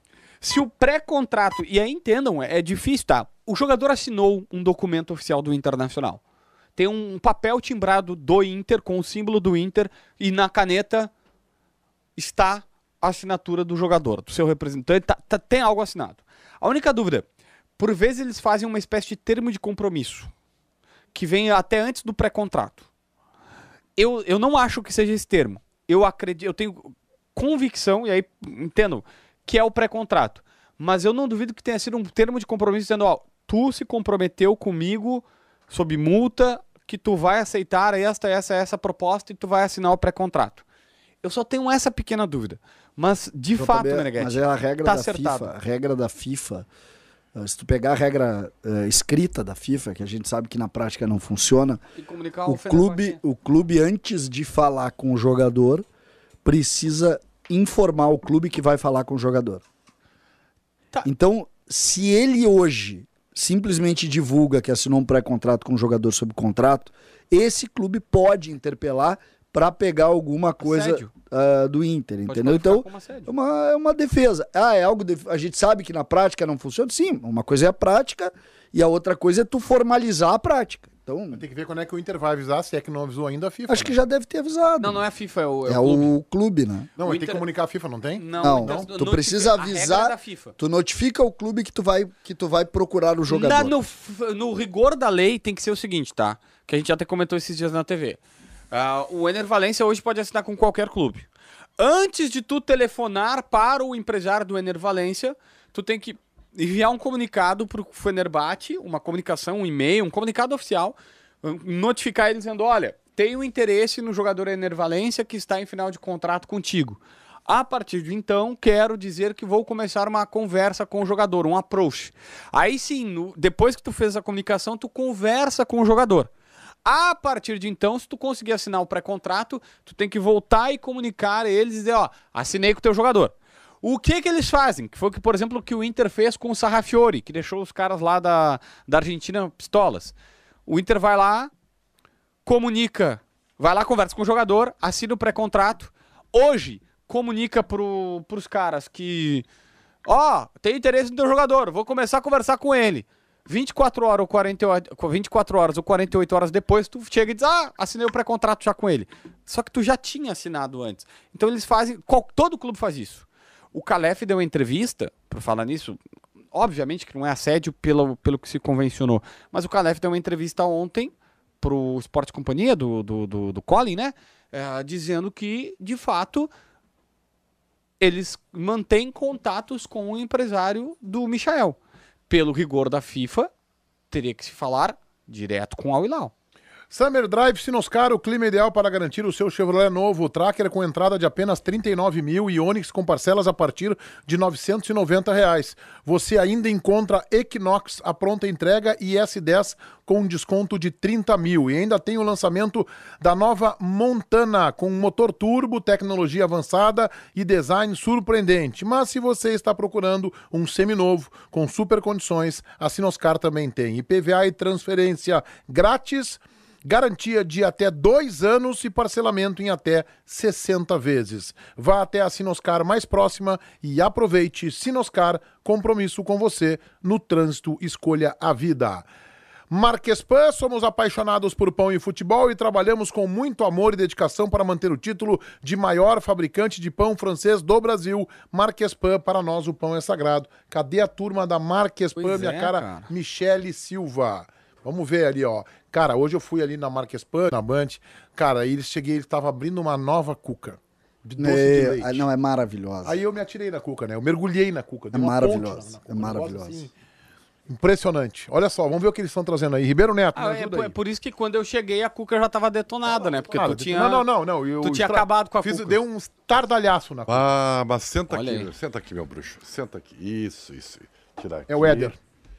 Se o pré-contrato, e aí entendam, é, é difícil, tá? O jogador assinou um documento oficial do Internacional. Tem um papel timbrado do Inter, com o símbolo do Inter, e na caneta está a assinatura do jogador, do seu representante, tá- tá- tem algo assinado. A única dúvida, por vezes eles fazem uma espécie de termo de compromisso, que vem até antes do pré-contrato. Eu, eu não acho que seja esse termo. Eu acredito, eu tenho convicção, e aí entendo, que é o pré-contrato. Mas eu não duvido que tenha sido um termo de compromisso dizendo, ó, tu se comprometeu comigo sob multa que tu vai aceitar esta, essa, essa proposta e tu vai assinar o pré-contrato. Eu só tenho essa pequena dúvida. Mas, de Eu fato, também- Meneghetti, Mas é a regra tá da acertado. FIFA. A regra da FIFA, eh, se tu pegar a regra eh, escrita da FIFA, que a gente sabe que na prática não funciona, Tem que comunicar o ao Fenerbahçe. clube, o clube, antes de falar com o jogador, precisa informar o clube que vai falar com o jogador. Tá. Então, se ele hoje simplesmente divulga que assinou um pré-contrato com um jogador sob contrato, esse clube pode interpelar para pegar alguma coisa Assédio. ah, do Inter, Pode entendeu? qualificar Então, como assédio. é uma, é uma defesa. Ah, é algo. De... A gente sabe que na prática não funciona? Sim, uma coisa é a prática e a outra coisa é tu formalizar a prática. Então, Tem que ver quando é que o Inter vai avisar, se é que não avisou ainda a FIFA. acho né? que já deve ter avisado. Não, não é a FIFA, é o, É, é o clube. o clube, né? Não, o mas tem Inter- que comunicar a FIFA, não tem? Não, Não, o Inter não. Tu notifica- precisa a regra avisar- é da FIFA. Tu notifica o clube que tu vai, que tu vai procurar o jogador. Na- no, f- no rigor da lei tem que ser o seguinte, tá? Que a gente até comentou esses dias na T V. Ah, o Ener Valencia hoje pode assinar com qualquer clube. Antes de tu telefonar para o empresário do Ener Valencia, tu tem que enviar um comunicado pro Fenerbahçe, uma comunicação, um e-mail, um comunicado oficial, notificar ele dizendo, olha, tenho interesse no jogador Ener Valencia que está em final de contrato contigo. A partir de então, quero dizer que vou começar uma conversa com o jogador, um approach. Aí sim, no- depois que tu fez a comunicação, tu conversa com o jogador. A partir de então, se tu conseguir assinar o pré-contrato, tu tem que voltar e comunicar a eles e dizer, ó, assinei com o teu jogador. O que que eles fazem? Que foi, que, por exemplo, o que o Inter fez com o Sarrafiori, que deixou os caras lá da, da Argentina pistolas. O Inter vai lá, comunica, vai lá, conversa com o jogador, assina o pré-contrato. Hoje, comunica pro, pros caras que, ó, tem interesse no teu jogador, vou começar a conversar com ele. vinte e quatro horas ou quarenta e oito, vinte e quatro horas ou quarenta e oito horas depois, tu chega e diz, ah, assinei o pré-contrato já com ele. Só que tu já tinha assinado antes. Então eles fazem, qual- todo clube faz isso. O Calef deu uma entrevista, por falar nisso, obviamente que não é assédio pelo, pelo que se convencionou, mas o Calef deu uma entrevista ontem pro Esporte Companhia, do, do, do, do Colin, né? É, dizendo que, de fato, eles mantêm contatos com o empresário do Michael. Pelo rigor da FIFA, teria que se falar direto com o Al Hilal. Summer Drive Sinoscar, o clima ideal para garantir o seu Chevrolet novo. O Tracker com entrada de apenas trinta e nove mil e Onix com parcelas a partir de novecentos e noventa reais. Você ainda encontra Equinox a pronta entrega e S dez com um desconto de trinta mil. E ainda tem o lançamento da nova Montana com motor turbo, tecnologia avançada e design surpreendente. Mas se você está procurando um seminovo com super condições, a Sinoscar também tem I P V A e transferência grátis. Garantia de até dois anos e parcelamento em até sessenta vezes. Vá até a Sinoscar mais próxima e aproveite. Sinoscar, compromisso com você. No trânsito, escolha a vida. Marquespan, somos apaixonados por pão e futebol e trabalhamos com muito amor e dedicação para manter o título de maior fabricante de pão francês do Brasil. Marquespan, para nós o pão é sagrado. Cadê a turma da Marquespan, Pois minha é, cara, cara. Michele Silva? Vamos ver ali, ó. Cara, hoje eu fui ali na Marquespan, na Band. Cara, aí eles cheguei, eles estavam abrindo uma nova cuca. De doce de É, leite. ah, não, é maravilhosa. Aí eu me atirei na cuca, né? Eu mergulhei na cuca. dei É uma maravilhosa, ponte na- na cuca, é um negócio maravilhosa. assim impressionante. Olha só, vamos ver o que eles estão trazendo aí. Ribeiro Neto, me Ah, é, ajuda por- aí. é por isso que quando eu cheguei a Cuca já tava detonada, né? Porque Nada, tu tinha... Não, não, não. não. Eu tu tinha estra- acabado com a fiz, cuca. Deu um estardalhaço na cuca. Ah, mas senta Olha aqui, aí. meu. Senta aqui, meu bruxo. Senta aqui. Isso, isso. Tira aqui. É o Éder.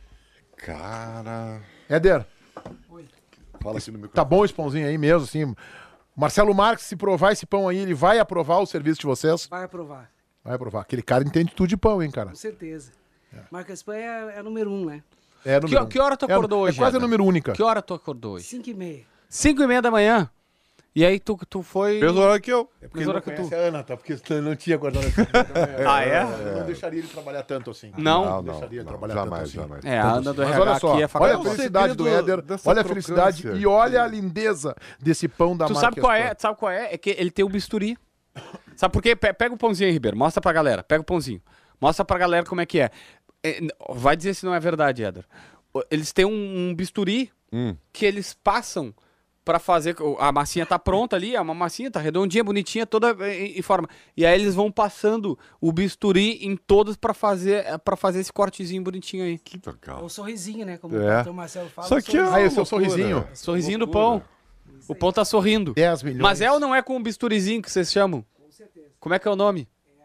Cara. Éder, Fala aqui no microfone. tá bom esse pãozinho aí mesmo, assim. Marcelo Marques, se provar esse pão aí, ele vai aprovar o serviço de vocês? Vai aprovar, Vai aprovar. Aquele cara entende tudo de pão, hein, cara? com certeza. Marcas Pan é, é número um, né? É Que, número um. que hora tu É- acordou é, hoje, quase a Éder? número única. Que hora tu acordou hoje? Cinco e meia. Cinco e meia da manhã. E aí tu, tu foi... Mesmo horário que eu. É porque Mas ele hora não que conhece tu- a Ana, tá? Porque eu não tinha guardado esse Ah, é? Eu não deixaria ele trabalhar tanto assim. Não? Não, não. deixaria não, trabalhar jamais, tanto assim. jamais. É, a Ana do Mas R H olha só, aqui é olha a faculdade. felicidade do segredo Éder, dessa olha a felicidade crocância. e olha a lindeza desse pão da Tu marca sabe qual é? Espan. Tu sabe qual é? É que ele tem o bisturi. Sabe por quê? Pe- Pega o pãozinho aí, Ribeiro. Mostra pra galera. Pega o pãozinho. Mostra pra galera como é que é. É, n- vai dizer se não é verdade, Éder. O- Eles têm um, um bisturi Hum. que eles passam pra fazer... A massinha tá pronta ali, é uma massinha, tá redondinha, bonitinha, toda em, em forma. E aí eles vão passando o bisturi em todos pra fazer, para fazer esse cortezinho bonitinho aí. Que É legal. o sorrisinho, né? Como É. o doutor Marcelo fala. Isso o aqui é sorrisinho. Ah, esse é o loucura. sorrisinho. Sorrisinho do Loucura. pão. O pão tá sorrindo. dez milhões. Mas é ou não é com o bisturizinho que vocês chamam? Com certeza. Como é que é o nome?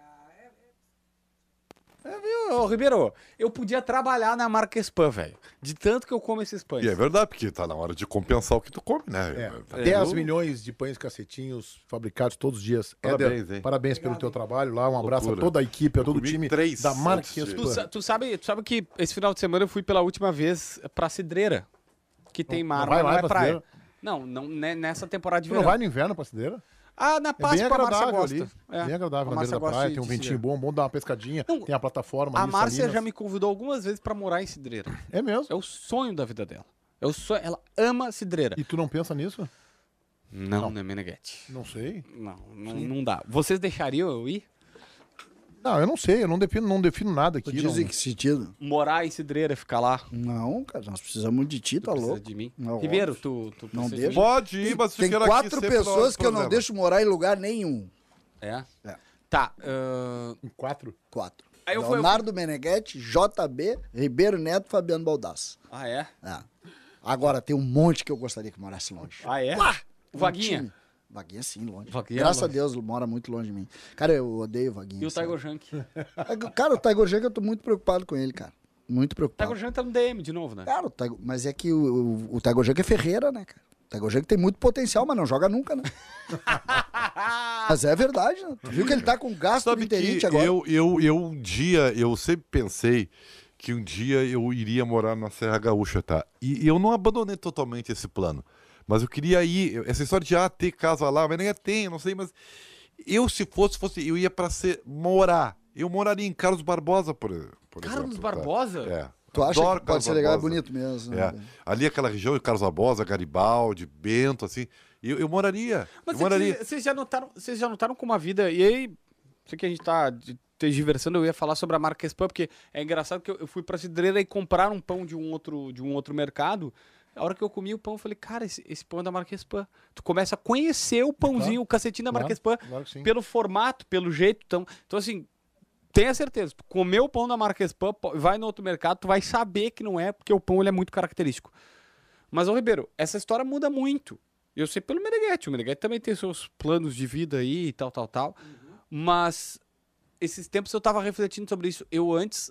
É, viu, ô, Ribeiro? Eu podia trabalhar na marca Spam, velho. De tanto que eu como esses pães. E é verdade, porque tá na hora de compensar o que tu come, né? É, Tá dez vendo? milhões de pães cacetinhos fabricados todos os dias. Parabéns, Éder, hein? parabéns pelo teu trabalho lá. Um abraço Loucura. a toda a equipe, a todo o comi time três da antes marca de- Tu, sa- tu sabe, tu sabe que esse final de semana eu fui pela última vez pra Cidreira, que tem mar, não vai mas não mais é pra praia. Cidreira? Não, não né, nessa temporada de Tu não verão. vai no inverno pra Cidreira? Ah, na É Paz bem pra Márcia agradável gosta. ali. É, Bem agradável a na beira Márcia da gosta praia. de- Tem um de ventinho Cidreira. bom, bom dar uma pescadinha. Não, Tem a plataforma A ali, Márcia Salinas. já me convidou algumas vezes pra morar em Cidreira. É mesmo? É o sonho da vida dela. Eu sou, ela ama cidreira. E tu não pensa nisso? Não, Não. né, Meneghetti? Não sei. Não, não, não dá. Vocês deixariam eu ir? Não, eu não sei, eu não defino, não defino nada Tu aqui. diz não- em que sentido? Morar em cidreira, ficar lá? Não, cara, nós precisamos de ti, tá Precisa louco? de mim? Não, Ribeiro, óbvio. tu, tu Não precisa de deixa. mim? Pode ir, mas Tem fica quatro aqui sempre na hora pessoas do que eu não programa. deixo morar em lugar nenhum. É? É. Tá. ahn, Em quatro? Quatro. Aí eu fui- Leonardo Meneghetti, J B, Ribeiro Neto, Fabiano Baldassi. Ah, é? É. Agora, tem um monte que eu gostaria que morasse longe. Ah, é? Um Vaguinha. time. Vaguinha sim, longe. Vaguinha Graças longe. a Deus, mora muito longe de mim. Cara, eu odeio Vaguinha. E o sabe? Tiger Junk? Cara, o Tiger Junk eu tô muito preocupado com ele, cara. Muito O preocupado. Tiger Junk tá no D M de novo, né? Cara, o Tiger- mas é que o, o, o Tiger Junk é Ferreira, né, cara? O Tiger Junk tem muito potencial, mas não joga nunca, né? Mas é verdade, né? Tu viu que ele tá com Sabe gastroenterite que agora? eu, eu, eu um dia, eu sempre pensei que um dia eu iria morar na Serra Gaúcha, tá? E, e eu não abandonei totalmente esse plano. Mas eu queria ir, essa história de ah, ter casa lá, mas nem tem, eu não sei, mas eu se fosse, fosse eu ia pra ser morar. Eu moraria em Carlos Barbosa, por, por Carlos exemplo. tá? Barbosa? É. Tu acha Adoro que pode Carlos ser legal, é Barbosa. bonito mesmo. É. né? Ali aquela região de Carlos Barbosa, Garibaldi, Bento, assim. Eu, eu moraria. Mas eu moraria. vocês vocês já notaram, vocês já notaram como a vida. E aí, sei que a gente tá de- tergiversando, eu ia falar sobre a marca Espan, porque é engraçado que eu, eu fui pra cidreira e comprar um pão de um outro, de um outro mercado. A hora que eu comi o pão, eu falei, cara, esse, esse pão é da marca Espan. Tu começa a conhecer o pãozinho, o cacetinho da Claro, marca Espan, claro que sim. pelo formato, pelo jeito. Então, então assim, tenha certeza, tu comeu o pão da marca Espan, po- vai no outro mercado, tu vai saber que não é, porque o pão ele é muito característico. Mas, ô Ribeiro, essa história muda muito. Eu sei pelo Meneghetti, o Meneghetti também tem seus planos de vida aí e tal, tal, tal. Mas esses tempos eu tava refletindo sobre isso. Eu antes,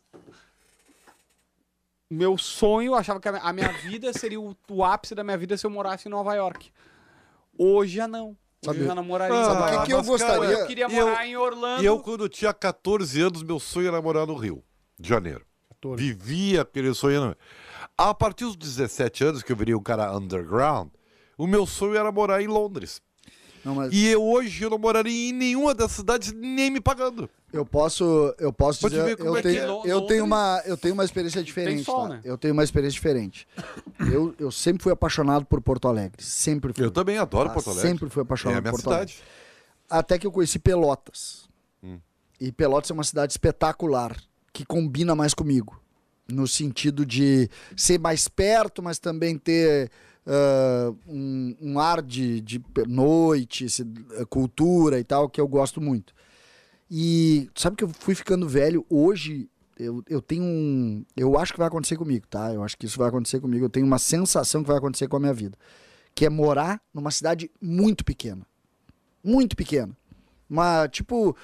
meu sonho, eu achava que a minha, a minha vida seria o, o ápice da minha vida se eu morasse em Nova York. Hoje já não. Hoje Sabe- eu já não moraria. Ah, Sabe o que, que eu mas, cara, gostaria? Eu queria eu- morar em Orlando. E eu, quando eu tinha catorze anos, meu sonho era morar no Rio de Janeiro. quatorze. Vivia aquele sonho. A partir dos dezessete anos, que eu virei um cara underground, o meu sonho era morar em Londres. Não, mas E eu hoje eu não moraria em nenhuma das cidades, nem me pagando. eu posso, eu posso Pode dizer, ver como eu é que tenho, é. Lo- eu tenho Londres uma, eu tenho uma experiência diferente, sol, tá? né? Eu tenho uma experiência diferente. Eu, eu sempre fui apaixonado por Porto Alegre, sempre fui. Eu também adoro Ah, Porto Alegre. Sempre fui apaixonado É a minha por Porto Alegre. cidade. Até que eu conheci Pelotas. Hum. E Pelotas é uma cidade espetacular, que combina mais comigo. No sentido de ser mais perto, mas também ter ah, um, um ar de, de pe- noite, se- cultura e tal, que eu gosto muito. E sabe que eu fui ficando velho. Hoje eu, eu tenho um. Eu acho que vai acontecer comigo, tá? Eu acho que isso vai acontecer comigo. Eu tenho uma sensação que vai acontecer com a minha vida. Que é morar numa cidade muito pequena. Muito pequena. Uma, tipo,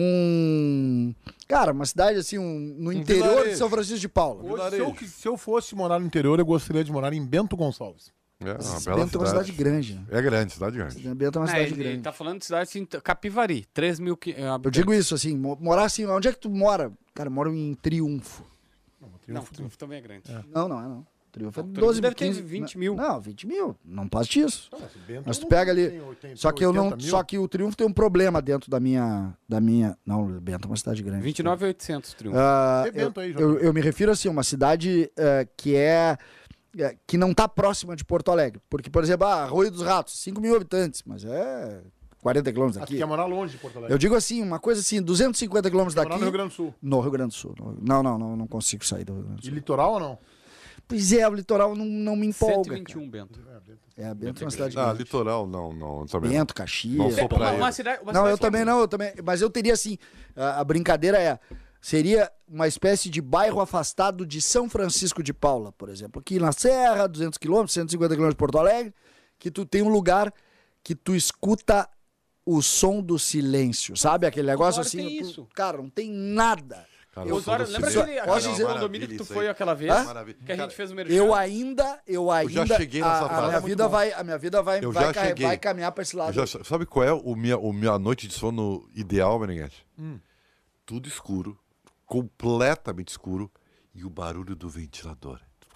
um. Cara, uma cidade assim, um, no interior de vilarejo. São Francisco de Paula. Hoje, se, eu, Vilarejo. quis- se eu fosse morar no interior, eu gostaria de morar em Bento Gonçalves. É uma Bento bela é uma cidade grande, né? É grande, cidade grande. Bento é uma É, cidade ele, ele grande. tá falando de cidade assim, Capivari, três mil qui- Eu habitantes. digo isso, assim, mo- morar assim, onde é que tu mora? Cara, eu moro em Triunfo. Não, Triunfo também é grande. Não, não é não. Triunfo é Triunfo doze deve ter quinze vinte não, mil. Não, vinte mil. Não passa disso. Bento Mas tu não pega ali. tem oitenta, Só que eu não. oitenta mil. Só que o Triunfo tem um problema dentro da minha. Da minha não, Bento é uma cidade grande. vinte e nove mil e oitocentos, Triunfo. Ah, Tem Bento eu, aí, eu, Jorge. eu me refiro assim, uma cidade eh, que é. eh, que não tá próxima de Porto Alegre. Porque, por exemplo, ah, Arroio dos Ratos, cinco mil habitantes, mas é quarenta quilômetros Ah, tu daqui. quer morar longe de Porto Alegre. Eu digo assim, uma coisa assim, duzentos e cinquenta quilômetros Quer morar daqui. no Rio Grande do Sul. No Rio Grande do Sul. Não, não, não, não consigo sair do Rio Grande do E Sul. litoral ou não? Pois é, o litoral não, não me empolga. cento e vinte e um, cara. Bento. É, Bento é uma cidade Ah, grande. litoral, não, não. Também não. Bento, Caxias. Não sou Uma, praia. uma cidade, uma Não, cidade eu que é também não, eu também. Mas eu teria assim. A, a brincadeira é. Seria uma espécie de bairro afastado de São Francisco de Paula, por exemplo. Aqui na Serra, duzentos quilômetros, cento e cinquenta quilômetros de Porto Alegre, que tu tem um lugar que tu escuta o som do silêncio, sabe? Aquele negócio Osório assim. tem tu- isso. Cara, não tem nada. Cara, Eu eu sou Osório, do lembra Cidade. aquele, Posso aquele dizer- condomínio que tu Maravilha foi isso aquela vez? Hã? Maravilha. Que a gente Cara, fez o merchan. Eu ainda, eu ainda. já cheguei nessa a, a fase. minha Muito vida bom. vai, a minha vida vai, Eu vai, já ca- cheguei. vai caminhar para esse lado. Eu já- sabe qual é o minha, o minha noite de sono ideal, Meneghete? Hum. Tudo escuro, completamente escuro, e o barulho do ventilador.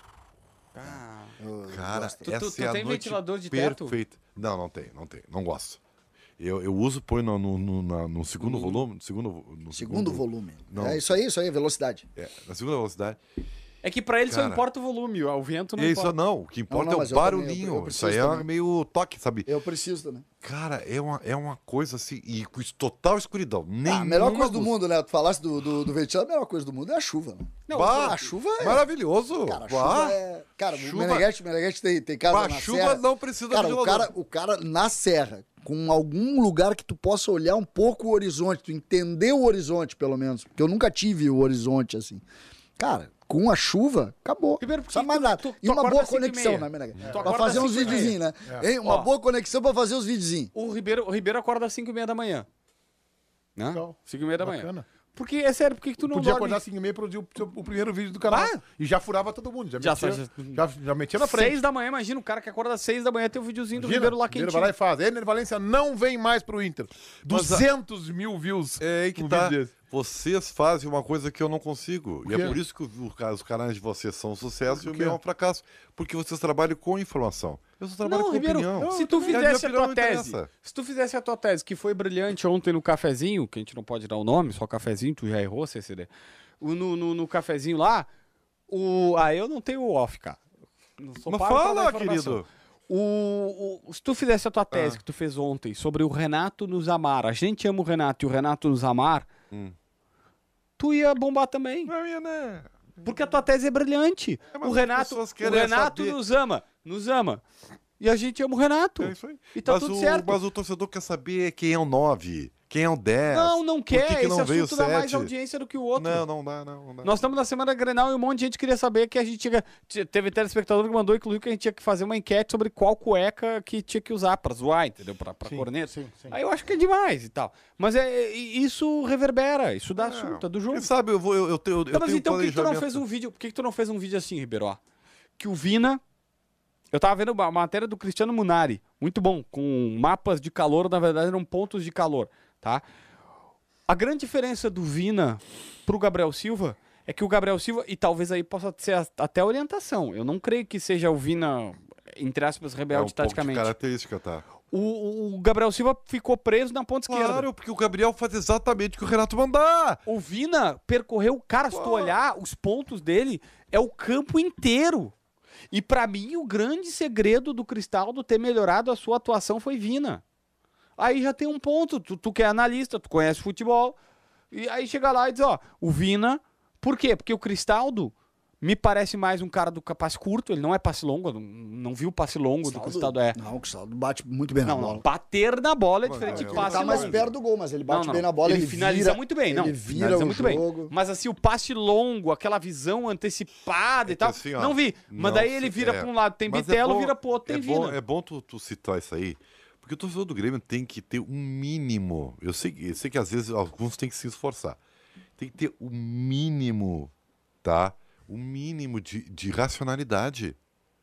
Ah, Cara, Tu- tu- essa tu é a tem noite ventilador de teto? perfeita. Não, não tem, não tem, não gosto. Eu, eu uso, põe no, no, no, na- no segundo volume, no segundo, no Segundo volume. Não. É isso aí, isso aí, velocidade. É, na segunda velocidade. É que pra ele só Cara. importa o volume, o vento não É isso, importa. não. O que importa não, é mas o eu também, eu- barulhinho. eu Isso aí preciso é também. meio toque, sabe? Eu preciso também. Cara, é uma, é uma coisa assim, e com isso, total escuridão. Ah, a melhor coisa do luz. mundo, né? Tu falasse do, do, do ventilador, a melhor coisa do mundo é a chuva, né? Não, Bah, a chuva é- maravilhoso. Cara, a Bah. chuva é... Cara, Chuva- o Meneghete, o Meneghete tem, tem casa Bah, na chuva serra. não precisa cara, de o ventilador. cara, o cara na serra, com algum lugar que tu possa olhar um pouco o horizonte, tu entender o horizonte, pelo menos, porque eu nunca tive o horizonte assim. Cara, com a chuva, acabou. Primeiro, por que Só que mais tu- nada. tu- E tu uma acorda boa às cinco e conexão, meia? né, Meneghete? Tu Pra acorda fazer às uns cinco e meia. videozinhos, né? Hein? Uma Ó. boa conexão pra fazer os videozinhos. O Ribeiro, o Ribeiro acorda às cinco e meia da manhã. Né? Legal. cinco e meia da Bacana. manhã. Porque, é sério, por que que tu não Podia dorme? acordar às cinco e meia e produzir o, o primeiro vídeo do canal. Ah! E já furava todo mundo. Já, Já metia, só- já, já metia na frente. Seis da manhã, imagina, o cara que acorda às seis da manhã tem o videozinho do Imagina, Ribeiro lá Ribeiro quentinho. vai lá e faz. Ele, Valência, não vem mais pro Inter. Mas a- duzentos mil views. É aí que no tá. vídeo desse. Vocês fazem uma coisa que eu não consigo. E quê? é por isso que o- o- os canais de vocês são um sucesso e o quê? meu é um fracasso. Porque vocês trabalham com informação. Eu só trabalho Não, com Ribeiro, opinião. se tu E a minha fizesse a opinião tua não tese, interessa. se tu fizesse a tua tese, que foi brilhante ontem no cafezinho, que a gente não pode dar o nome, só cafezinho, tu já errou, C C D. O, no, no, no cafezinho lá, o... Ah, eu não tenho off, cara. Não sou Mas pago pra dar fala, informação. querido. O, o- se tu fizesse a tua tese Ah. que tu fez ontem sobre o Renato nos amar, a gente ama o Renato e o Renato nos amar, Hum. tu ia bombar também. Não ia, né? Porque a tua tese é brilhante. É, mas o as Renato, pessoas o querem Renato saber. nos ama, nos ama. E a gente ama o Renato. É isso aí. E tá mas, tudo o, certo. mas o torcedor quer saber quem é o nove, quem é o dez. Não, não por que quer. que Esse não veio o assunto dá mais sete? audiência do que o outro. Não, não dá, não, não dá. Nós estamos na Semana Grenal e um monte de gente queria saber que a gente tinha... t- Teve telespectador que mandou, inclusive, que a gente tinha que fazer uma enquete sobre qual cueca que tinha que usar pra zoar, entendeu? Pra, pra Sim, corneta. sim, sim. Aí eu acho que é demais e tal. Mas é, é- isso reverbera, isso dá assunto, é do jogo. Quem sabe eu vou, eu, eu tenho, eu Então, mas tenho então por que, que tu não planejamento. fez um vídeo? Por que, que tu não fez um vídeo assim, Ribeiro? Ó, que o Vina. Eu tava vendo uma matéria do Cristiano Munari, muito bom, com mapas de calor, na verdade eram pontos de calor, tá? A grande diferença do Vina pro Gabriel Silva é que o Gabriel Silva, e talvez aí possa ser a- até orientação, eu não creio que seja o Vina, entre aspas, É um rebelde pouco de taticamente. característica, tá? O, o- o Gabriel Silva ficou preso na ponta esquerda. Claro, porque o Gabriel faz exatamente o que o Renato mandar. O Vina percorreu, cara, se tu olhar os pontos dele, é o campo inteiro. E pra mim, o grande segredo do Cristaldo ter melhorado a sua atuação foi Vina. Aí já tem um ponto, tu, tu que é analista, tu conhece futebol, e aí chega lá e diz, ó, o Vina, por quê? Porque o Cristaldo me parece mais um cara do passe curto, ele não é passe longo, eu não, não vi o passe longo do Cristaldo, é. Não, o Cristaldo bate muito bem na Não, bola. não, bater na bola é diferente Não, de eu- passe Tá mais longo. perto do gol, mas ele bate Não, não. bem na bola, ele, ele, finaliza vira, muito bem, não. Ele vira finaliza o muito jogo. bem. Mas assim, o passe longo, aquela visão antecipada É e que tal, assim, ó, não vi. Mas não daí se- ele vira é. pra um lado, tem Mas é Bitelo, bom- vira pro outro, tem é bom, Vina. é bom tu, tu citar isso aí, porque o torcedor do Grêmio tem que ter um mínimo. Eu sei, eu sei que às vezes alguns têm que se esforçar. Tem que ter o mínimo, tá? O mínimo de, de racionalidade.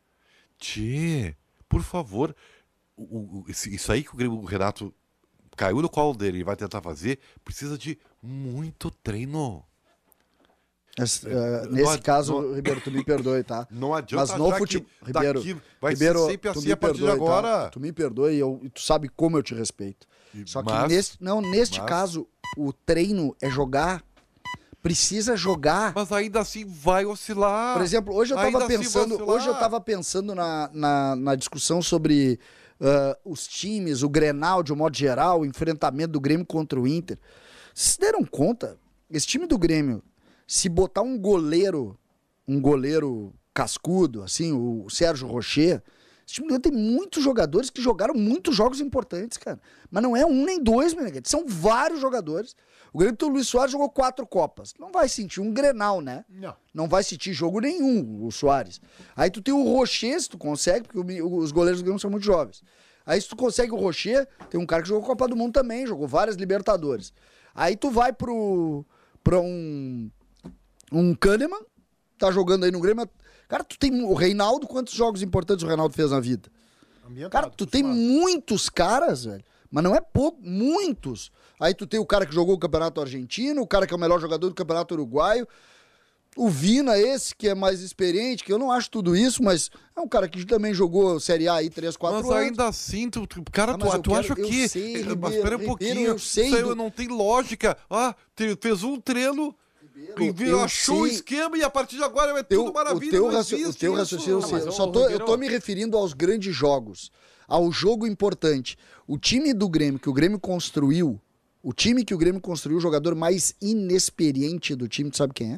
Tchê, por favor, o- o- esse- isso aí que o, Grêmio- o Renato caiu no colo dele e vai tentar fazer, precisa de muito treino. Mas, eh, Não nesse ad- caso, não- Ribeiro, tu me perdoe, tá? Não adianta Mas no achar futebol. que Ribeiro, daqui vai Ribeiro, ser sempre tu assim me a partir de perdoe, tá? agora. Tu me perdoe e eu- e tu sabe como eu te respeito. E- Só que mas- nesse, não, neste mas- caso, o treino é jogar. Precisa jogar. Mas ainda assim vai oscilar. Por exemplo, hoje eu Ainda tava assim vai pensando, oscilar. hoje eu tava pensando na, na, na discussão sobre ah, os times, o Grenal de um modo geral, o enfrentamento do Grêmio contra o Inter. Vocês se deram conta? Esse time do Grêmio, se botar um goleiro, um goleiro cascudo, assim, o Sérgio Rocher, esse time do Grêmio tem muitos jogadores que jogaram muitos jogos importantes, cara. Mas não é um nem dois, meu negócio. São vários jogadores. O Grêmio do Luiz Soares jogou quatro Copas. Não vai sentir um Grenal, né? Não. Não vai sentir jogo nenhum, o Soares. Aí tu tem o Rocher, se tu consegue, porque o mi- os goleiros do Grêmio são muito jovens. Aí se tu consegue o Rocher, tem um cara que jogou Copa do Mundo também, jogou várias Libertadores. Aí tu vai pro, pra um, um Kahneman, tá jogando aí no Grêmio. Cara, tu tem o Reinaldo, quantos jogos importantes o Reinaldo fez na vida? Ambientado, Cara, tu tem acostumado. muitos caras, velho. Mas não é pouco, muitos. Aí tu tem o cara que jogou o Campeonato Argentino, o cara que é o melhor jogador do Campeonato Uruguaio, o Vina esse, que é mais experiente, que eu não acho tudo isso, mas é um cara que também jogou Série A aí três, quatro Mas anos. ainda assim, tu, tu- cara, Ah, tu, mas eu tu quero- acha eu que. sei, eh, mas Ribeiro, espera um Ribeiro, pouquinho. eu sei Isso aí do- não tem lógica. Ah, te- fez um treino, Ribeiro eu achou o sei- esquema e a partir de agora é Teu- tudo maravilha. o teu, não raci- o existe teu isso. raciocínio, Não, mas eu o- só o tô, eu Ribeiro- tô me referindo aos grandes jogos, ao jogo importante. O time do Grêmio, que o Grêmio construiu, o time que o Grêmio construiu, o jogador mais inexperiente do time, tu sabe quem é?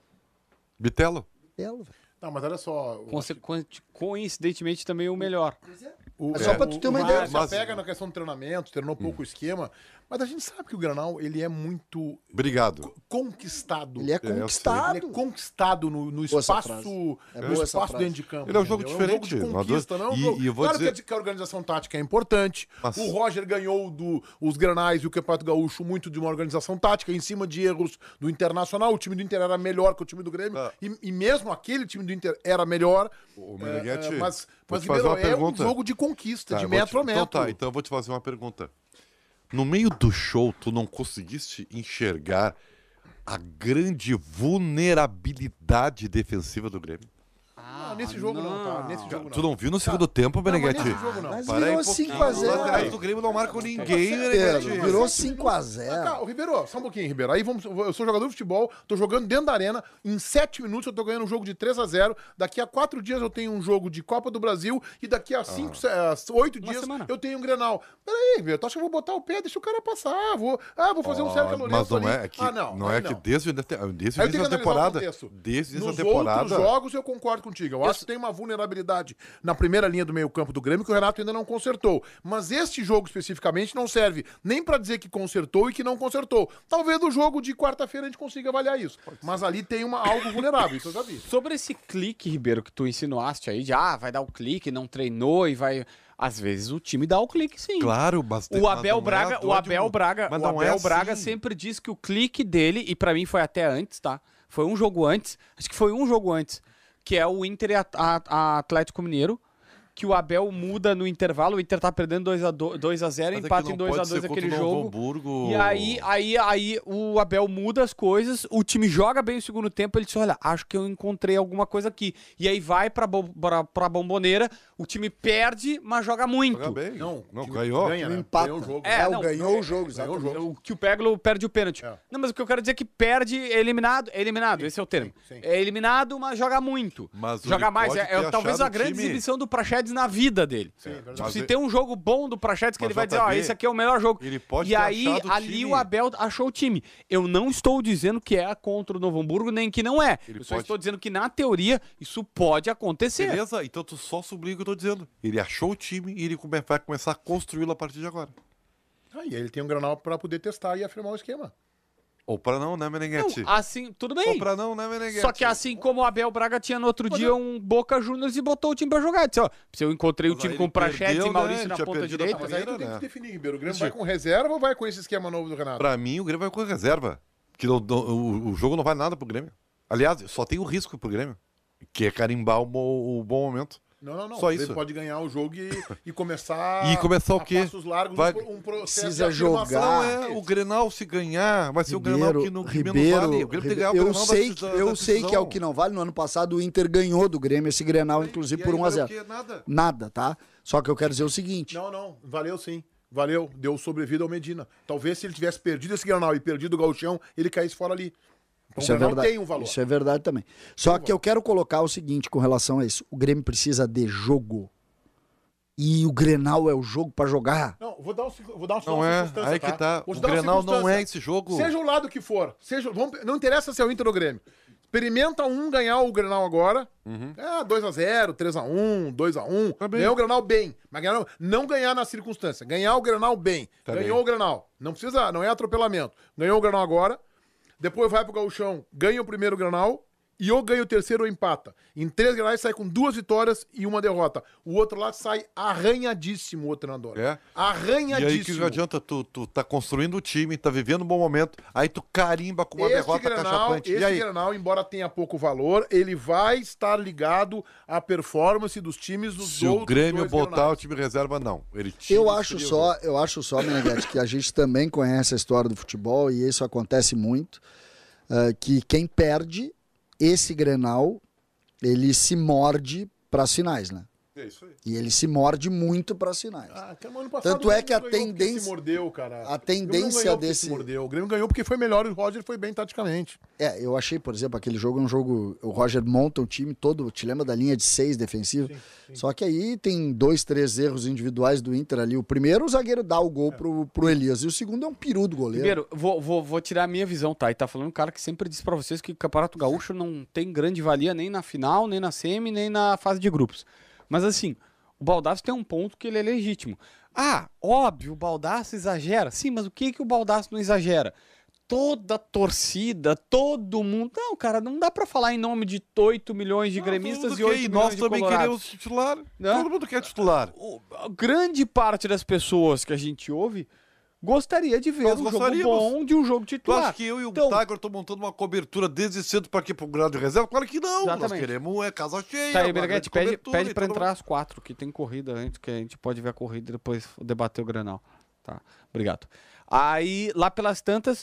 Bitelo. Belo, velho. Não, mas olha só. o- Consequente- coincidentemente também o melhor. O, É só pra tu ter uma o ideia. Ribeiro Mas- se apega na questão do treinamento, treinou pouco o esquema, mas a gente sabe que o Granal, ele é muito Obrigado. conquistado. Ele é eu sei. conquistado. Ele é conquistado no, no Boa essa espaço, frase. É no boa essa espaço frase. dentro de campo. Ele é um jogo entendeu? diferente, É um jogo de uma conquista, dor- não é um e- jogo- e eu vou claro dizer- que a- que a organização tática é importante. Mas- O Roger ganhou do, os Granais e o Campeonato Gaúcho muito de uma organização tática, em cima de erros do Internacional. O time do Inter era melhor que o time do Grêmio. Ah. E, e mesmo aquele time do Inter era melhor. Ô, É, Meneghetti, é, mas vou mas te fazer Ribeiro, uma é um pergunta. jogo de conquista, Tá, de eu vou metro te- a metro. Então tá, então eu vou te fazer uma pergunta. No meio do show, tu não conseguiste enxergar a grande vulnerabilidade defensiva do Grêmio? Ah, nesse jogo não, tá? Nesse jogo não. Tu não viu no segundo tempo, mas Meneghetti? nesse jogo não. Mas Para aí virou um pouquinho. cinco a Os zero. laterais do Grêmio não marcam ninguém, Pedro, Meneghetti. virou cinco a Ah, zero. cara, ô, Ribeiro, só um pouquinho, Ribeiro. Aí vamos. Eu sou jogador de futebol, tô jogando dentro da arena. Em sete minutos eu tô ganhando um jogo de três a zero. Daqui a quatro dias eu tenho um jogo de Copa do Brasil. E daqui a cinco, Ah. se- oito Uma dias semana. eu tenho um Grenal. Peraí, Ribeiro, tu acha que eu vou botar o pé? Deixa o cara passar. Vou, ah, vou fazer um Sérgio Mas Lourenço não ali. é que, ah, não. não aí é que desde, desde o Aí eu início tenho que da analisar o temporada, contexto. desde o início Nos da temporada, outros jogos eu concordo contigo. Eu acho que tem uma vulnerabilidade na primeira linha do meio campo do Grêmio que o Renato ainda não consertou. Mas este jogo especificamente não serve nem pra dizer que consertou e que não consertou. Talvez no jogo de quarta-feira a gente consiga avaliar isso. Mas ali tem uma, algo vulnerável, isso eu já vi. Sobre esse clique, Ribeiro, que tu insinuaste aí, de ah, vai dar o clique, não treinou e vai. Às vezes o time dá o clique, sim. claro, mas O Abel Braga, o Abel Braga, mas o não é Abel assim. Braga sempre diz que o clique dele, e pra mim foi até antes, tá? Foi um jogo antes, acho que foi um jogo antes, que é o Inter e a, a- a Atlético Mineiro, que o Abel muda no intervalo, o Inter tá perdendo dois a zero, Mas é que empata não em dois a pode dois ser contra aquele o Novo jogo. Hamburgo. E aí, aí, aí o Abel muda as coisas, o time joga bem o segundo tempo, ele diz, olha, acho que eu encontrei alguma coisa aqui. E aí vai pra, bo pra, pra Bomboneira, o time perde, mas joga muito. Joga bem. Não, não que ganhou. Ganha, né? Empata. Ganhou o jogo. É, É, não, ganhou não, o jogo, ganhou o exatamente. jogo. O que o Peglo perde o pênalti. É. Não, mas o que eu quero dizer é que perde, é eliminado. É eliminado, esse é o termo. sim, sim. É eliminado, mas joga muito. Mas joga ele mais. pode É, é ter talvez achado a grande o time- exibição do Praxedes na vida dele. Sim, verdade. Tipo, Mas se ele- tem um jogo bom do Praxedes que Mas ele vai dizer, J ó, B, esse aqui é o melhor jogo. ele pode e ter aí, achado o ali time. o Abel achou o time. Eu não estou dizendo que é contra o Novo Hamburgo, nem que não é. Ele eu só pode- estou dizendo que, na teoria, isso pode acontecer. Beleza? Então tu só sublinha o que eu tô dizendo. Ele achou o time e ele come- vai começar a construí-lo a partir de agora. Aí ele tem um Granal pra poder testar e afirmar o esquema. Ou pra não, né, Meneghetti? Não, assim, tudo bem. Ou pra não, né, Meneghetti? Só que assim como o Abel Braga tinha no outro dia um Boca Juniors e botou o time pra jogar. Disse, ó, se eu encontrei o Mas time aí com ele Praxedes perdeu, e né? Maurício Ele na tinha ponta perdido a direita. Mas aí tu tem Primeira, que né? definir, Ribeiro. O Grêmio vai com reserva ou vai com esse esquema novo do Renato? Pra mim, o Grêmio vai com reserva. Que não- não- o, o jogo não vale nada pro Grêmio. Aliás, só tem o risco pro Grêmio. Que é carimbar o, mo- o bom momento. Não, não, não. Só Ele isso. pode ganhar o jogo e, e começar. E começar o a quê? passos largos, Vai- um, um processo Precisa de afirmação. jogar. Não é o Grenal se ganhar, vai ser o Grenal Ribeiro, que, no, que Ribeiro, menos vale. O Grêmio tem que ganhar o eu Grenal da- sei, da- eu da sei que é decisão. o que não vale. No ano passado o Inter ganhou do Grêmio esse Grenal, inclusive E por aí um a valeu zero. o quê? Nada. Nada, tá? Só que eu quero dizer o seguinte. Não, não. Valeu sim. Valeu. Deu sobrevida ao Medina. Talvez se ele tivesse perdido esse Granal e perdido o Gauchão, ele caísse fora ali. Então Isso o é Granal verdade. tem um valor. Isso é verdade também. Só que eu quero colocar o seguinte com relação a isso. O Grêmio precisa de jogo. E o Grenal é o jogo pra jogar. Não, vou dar um, vou dar uma Não é, circunstância, aí que tá. Vou te O dar uma Grenal não circunstância. é esse jogo. Seja o lado que for. Seja, vamos, não interessa se é o Inter ou o Grêmio. Experimenta um ganhar o Grenal agora. É, dois a zero, três a um, dois a um. Tá bem. Ganhar o Grenal bem. Mas ganhar, não ganhar na circunstância. Ganhar o Grenal bem. Tá Ganhou bem. o Grenal. Não precisa, não é atropelamento. Ganhou o Grenal agora. Depois vai pro Gauchão, ganha o primeiro Grenal. E ou ganha o terceiro ou empata. Em três Grenais sai com duas vitórias e uma derrota. O outro lá sai arranhadíssimo, o treinador. É. E Arranhadíssimo. aí que não adianta, tu, tu tá construindo o time, tá vivendo um bom momento, aí tu carimba com uma Este derrota Grenal, cachapante. esse E aí? Grenal, embora tenha pouco valor, ele vai estar ligado à performance dos times dos Se o outros Grêmio dois botar Grenais. o time reserva, não. Ele tira Eu o acho frio. só, eu acho só, Meneghetti, que a gente também conhece a história do futebol e isso acontece muito, eh, que quem perde esse Grenal, ele se morde para as finais, né? É isso aí. E ele se morde muito para sinais. Ah, cara, mas ano passado Tanto o é Grêmio que a ganhou porque tendência- se mordeu, cara. a O Grêmio não tendência ganhou porque desse- se mordeu. O Grêmio ganhou porque foi melhor e o Roger foi bem taticamente. É, eu achei, por exemplo, aquele jogo é um jogo. O Roger monta o time todo, te lembra da linha de seis defensiva? Só que aí tem dois, três erros individuais do Inter ali. O primeiro, o zagueiro dá o gol pro, pro Elias. E o segundo é um peru do goleiro. Primeiro, vou, vou, vou tirar a minha visão, tá? E tá falando um cara que sempre disse pra vocês que o Campeonato Gaúcho não tem grande valia nem na final, nem na semi, nem na fase de grupos. Mas assim, o Baldasso tem um ponto que ele é legítimo. Ah, óbvio, o Baldasso exagera. Sim, mas o que, que o Baldasso não exagera? Toda a torcida, todo mundo... Não, cara, não dá pra falar em nome de oito milhões de Não, gremistas todo e mundo oito quer, e milhões nós de também colorados. queremos titular. Né? Todo mundo quer titular. O- a grande parte das pessoas que a gente ouve gostaria de ver Nós um jogo gostaríamos. bom de um jogo Tu titular. acha que eu e o Então, Tiger estão montando uma cobertura desde cedo para quê? Para o grau de reserva? Claro que não. Nós Exatamente. queremos é casa cheia. Tá aí, uma Berguete, grande pede, cobertura pede e pra tudo entrar mais. às quatro, que tem corrida antes, que a gente pode ver a corrida e depois debater o Grenal. Tá, obrigado. Aí, lá pelas tantas,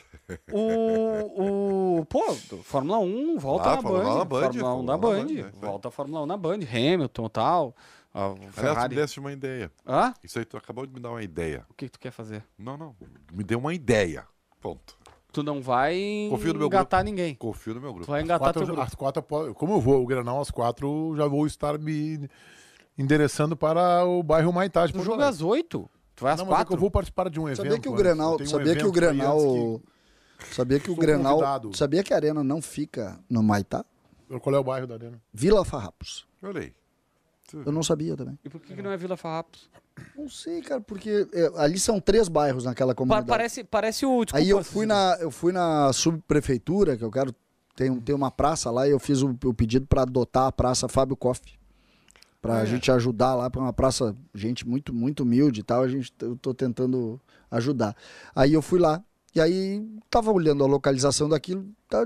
o, o pô, Fórmula um volta Ah, na Fórmula Band, um na Band, Fórmula um na Fórmula um na Band, Band, é, isso aí. volta a Fórmula um na Band, Hamilton e tal, a Aliás, tu Ferrari. me desse uma ideia. Hã? Isso aí, tu acabou de me dar uma ideia. O que, que tu quer fazer? Não, não. Me deu uma ideia. Ponto. Tu não vai Confio no meu engatar ninguém. Confio no meu Tu grupo. vai engatar Quatro, teu grupo. às quatro, po- como eu vou, o Grenal às quatro, já vou estar me endereçando para o bairro Maitá de Tu Porto joga Alegre. às oito? Tu vai às Não, mas é que quatro? eu vou participar de um evento. Sabia que o antes. Grenal, Tem um sabia que o evento aí Grenal, antes sabia que o Sou Grenal, convidado. sabia que a arena não fica no Maitá? que- Qual é o bairro da arena? Vila Farrapos. Olha aí. Eu não sabia também. E por que, que não é Vila Farrapos? Não sei, cara, porque é, ali são três bairros naquela Pa- comunidade. parece, parece o... Desculpa, Aí eu fui na, eu fui na subprefeitura, que eu quero tem, tem uma praça lá e eu fiz o, o pedido para adotar a praça Fábio Koff. Pra Ah, é? gente ajudar lá, pra uma praça, gente muito, muito humilde e tal, a gente, eu tô tentando ajudar. Aí eu fui lá, e aí tava olhando a localização daquilo, tá,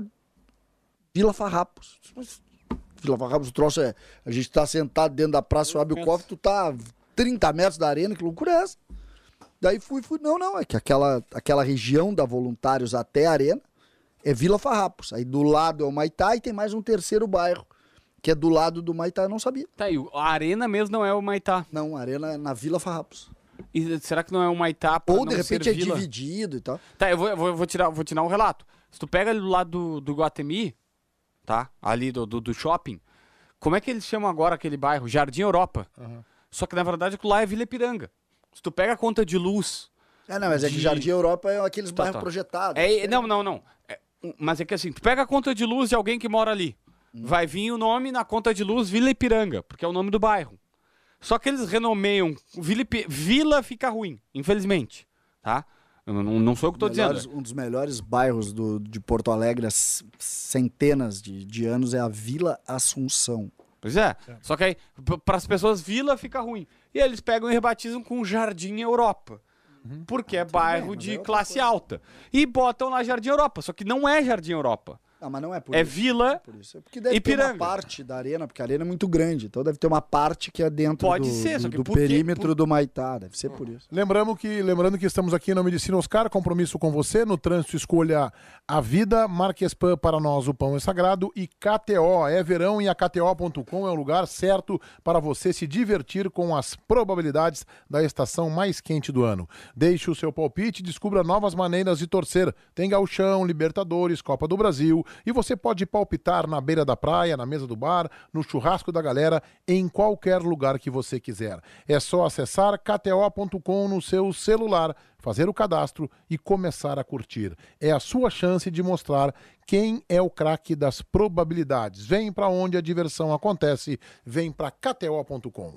Vila Farrapos. Mas Vila Farrapos, o troço é, a gente tá sentado dentro da praça Fábio Koff, tu tá a trinta metros da arena, que loucura é essa? Daí fui, fui, não, não, é que aquela, aquela região da Voluntários até a arena é Vila Farrapos. Aí do lado é o Maitá e tem mais um terceiro bairro, que é do lado do Maitá, eu não sabia. Tá aí, a arena mesmo não é o Maitá. Não, a arena é na Vila Farrapos. E será que não é o Maitá pra Ou não de ser repente é vila? dividido e tal. Tá, eu vou, eu vou, eu vou tirar, vou tirar um relato. Se tu pega ali do lado do, do Guatemi, tá? Ali do, do, do shopping, como é que eles chamam agora aquele bairro? Jardim Europa. Só que na verdade aquilo lá é Vila Ipiranga. Se tu pega a conta de luz... É, não, mas é que De- Jardim Europa é aqueles Tá, bairros tá. projetados. É, não, não, não. É, mas é que assim, tu pega a conta de luz de alguém que mora ali. Vai vir o nome na conta de luz Vila Ipiranga, porque é o nome do bairro. Só que eles renomeiam Vila, Ipi- Vila fica ruim, infelizmente, tá? Eu Não, não sou o que tô Melhores- dizendo. Um dos melhores bairros do, de Porto Alegre há c- centenas de, de anos é a Vila Assunção. Pois é. Só que aí, para as pessoas, Vila fica ruim. E eles pegam e rebatizam com Jardim Europa. Porque é bairro bem, mas de é outra classe alta. E botam lá Jardim Europa. Só que não é Jardim Europa. Ah, mas não é por É isso. Vila. Por isso. É porque deve ter Ipiranga. uma parte da arena, porque a arena é muito grande, então deve ter uma parte que é dentro Pode do, ser, só do, que do por quê? perímetro Por- do Maitá, deve ser por isso. Lembrando que, lembrando que estamos aqui em nome de Sinoscar, compromisso com você. No trânsito, escolha a vida. Marquespan, para nós o pão é sagrado. E K T O, é verão e a K T O ponto com é o lugar certo para você se divertir com as probabilidades da estação mais quente do ano. Deixe o seu palpite e descubra novas maneiras de torcer. Tem Gauchão, Libertadores, Copa do Brasil e você pode palpitar na beira da praia, na mesa do bar, no churrasco da galera, em qualquer lugar que você quiser. É só acessar K T O ponto com no seu celular, fazer o cadastro e começar a curtir. É a sua chance de mostrar quem é o craque das probabilidades. Vem pra onde a diversão acontece, vem pra K T O ponto com.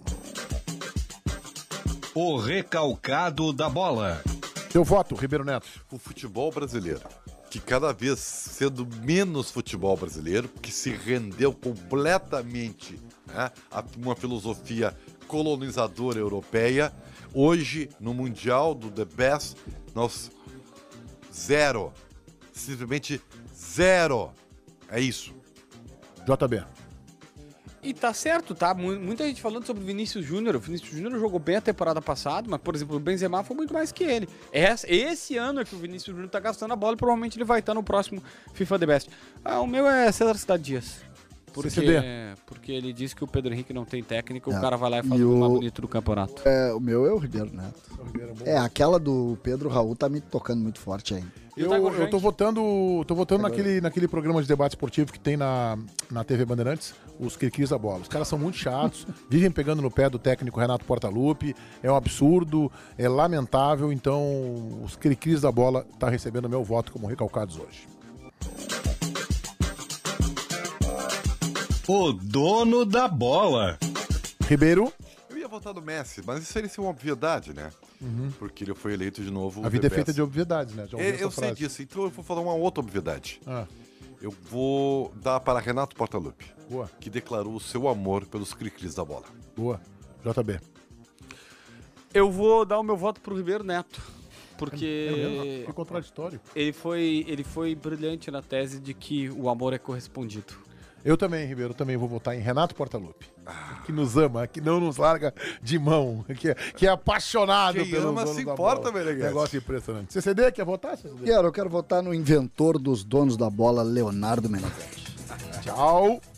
O recalcado da bola. Seu voto, Ribeiro Neto. O futebol brasileiro, que cada vez sendo menos futebol brasileiro, que se rendeu completamente, né, a uma filosofia colonizadora europeia, hoje no Mundial do The Best, nós zero, simplesmente zero, é isso. J B. E tá certo, tá? Mu- Muita gente falando sobre o Vinícius Júnior. O Vinícius Júnior jogou bem a temporada passada, mas, por exemplo, o Benzema foi muito mais que ele. Esse, esse ano é que o Vinícius Júnior tá gastando a bola e provavelmente ele vai estar no próximo FIFA The Best. Ah, o meu é César Cidade Dias. Porque, C C D. porque ele disse que o Pedro Henrique não tem técnica, É. o cara vai lá e faz E o o- mais bonito do campeonato. É, o meu é o Ribeiro Neto. É, aquela do Pedro Raul tá me tocando muito forte ainda. Eu, tá com eu tô gente? votando, tô votando naquele, naquele programa de debate esportivo que tem na, na T V Bandeirantes, os Criquis da Bola. Os caras são muito chatos, vivem pegando no pé do técnico Renato Portaluppi, é um absurdo, é lamentável, então os Criquis da Bola tá recebendo meu voto como recalcados hoje. O dono da bola. Ribeiro, Eu ia votar no Messi, mas isso seria uma obviedade, né? Porque ele foi eleito de novo. a vida é The feita best. de obviedades, né? Já ouvi É, essa eu sei frase. disso, então eu vou falar uma outra obviedade. Ah, Eu vou dar para Renato Portaluppi, boa, que declarou o seu amor pelos Cricris da bola. boa. J B. Eu vou dar o meu voto pro Ribeiro Neto. É Porque mesmo? Que contraditório. ele foi, ele foi brilhante na tese de que o amor é correspondido. Eu também, Ribeiro, também vou votar em Renato Portaluppi. Que nos ama, que não nos larga de mão, que é, que é apaixonado Quem pelo ama dono se da importa, bola. Meneghete. Negócio impressionante. C C D, quer votar, C C D? Quero, eu quero votar no inventor dos donos da bola, Leonardo Meneghetti. Tchau.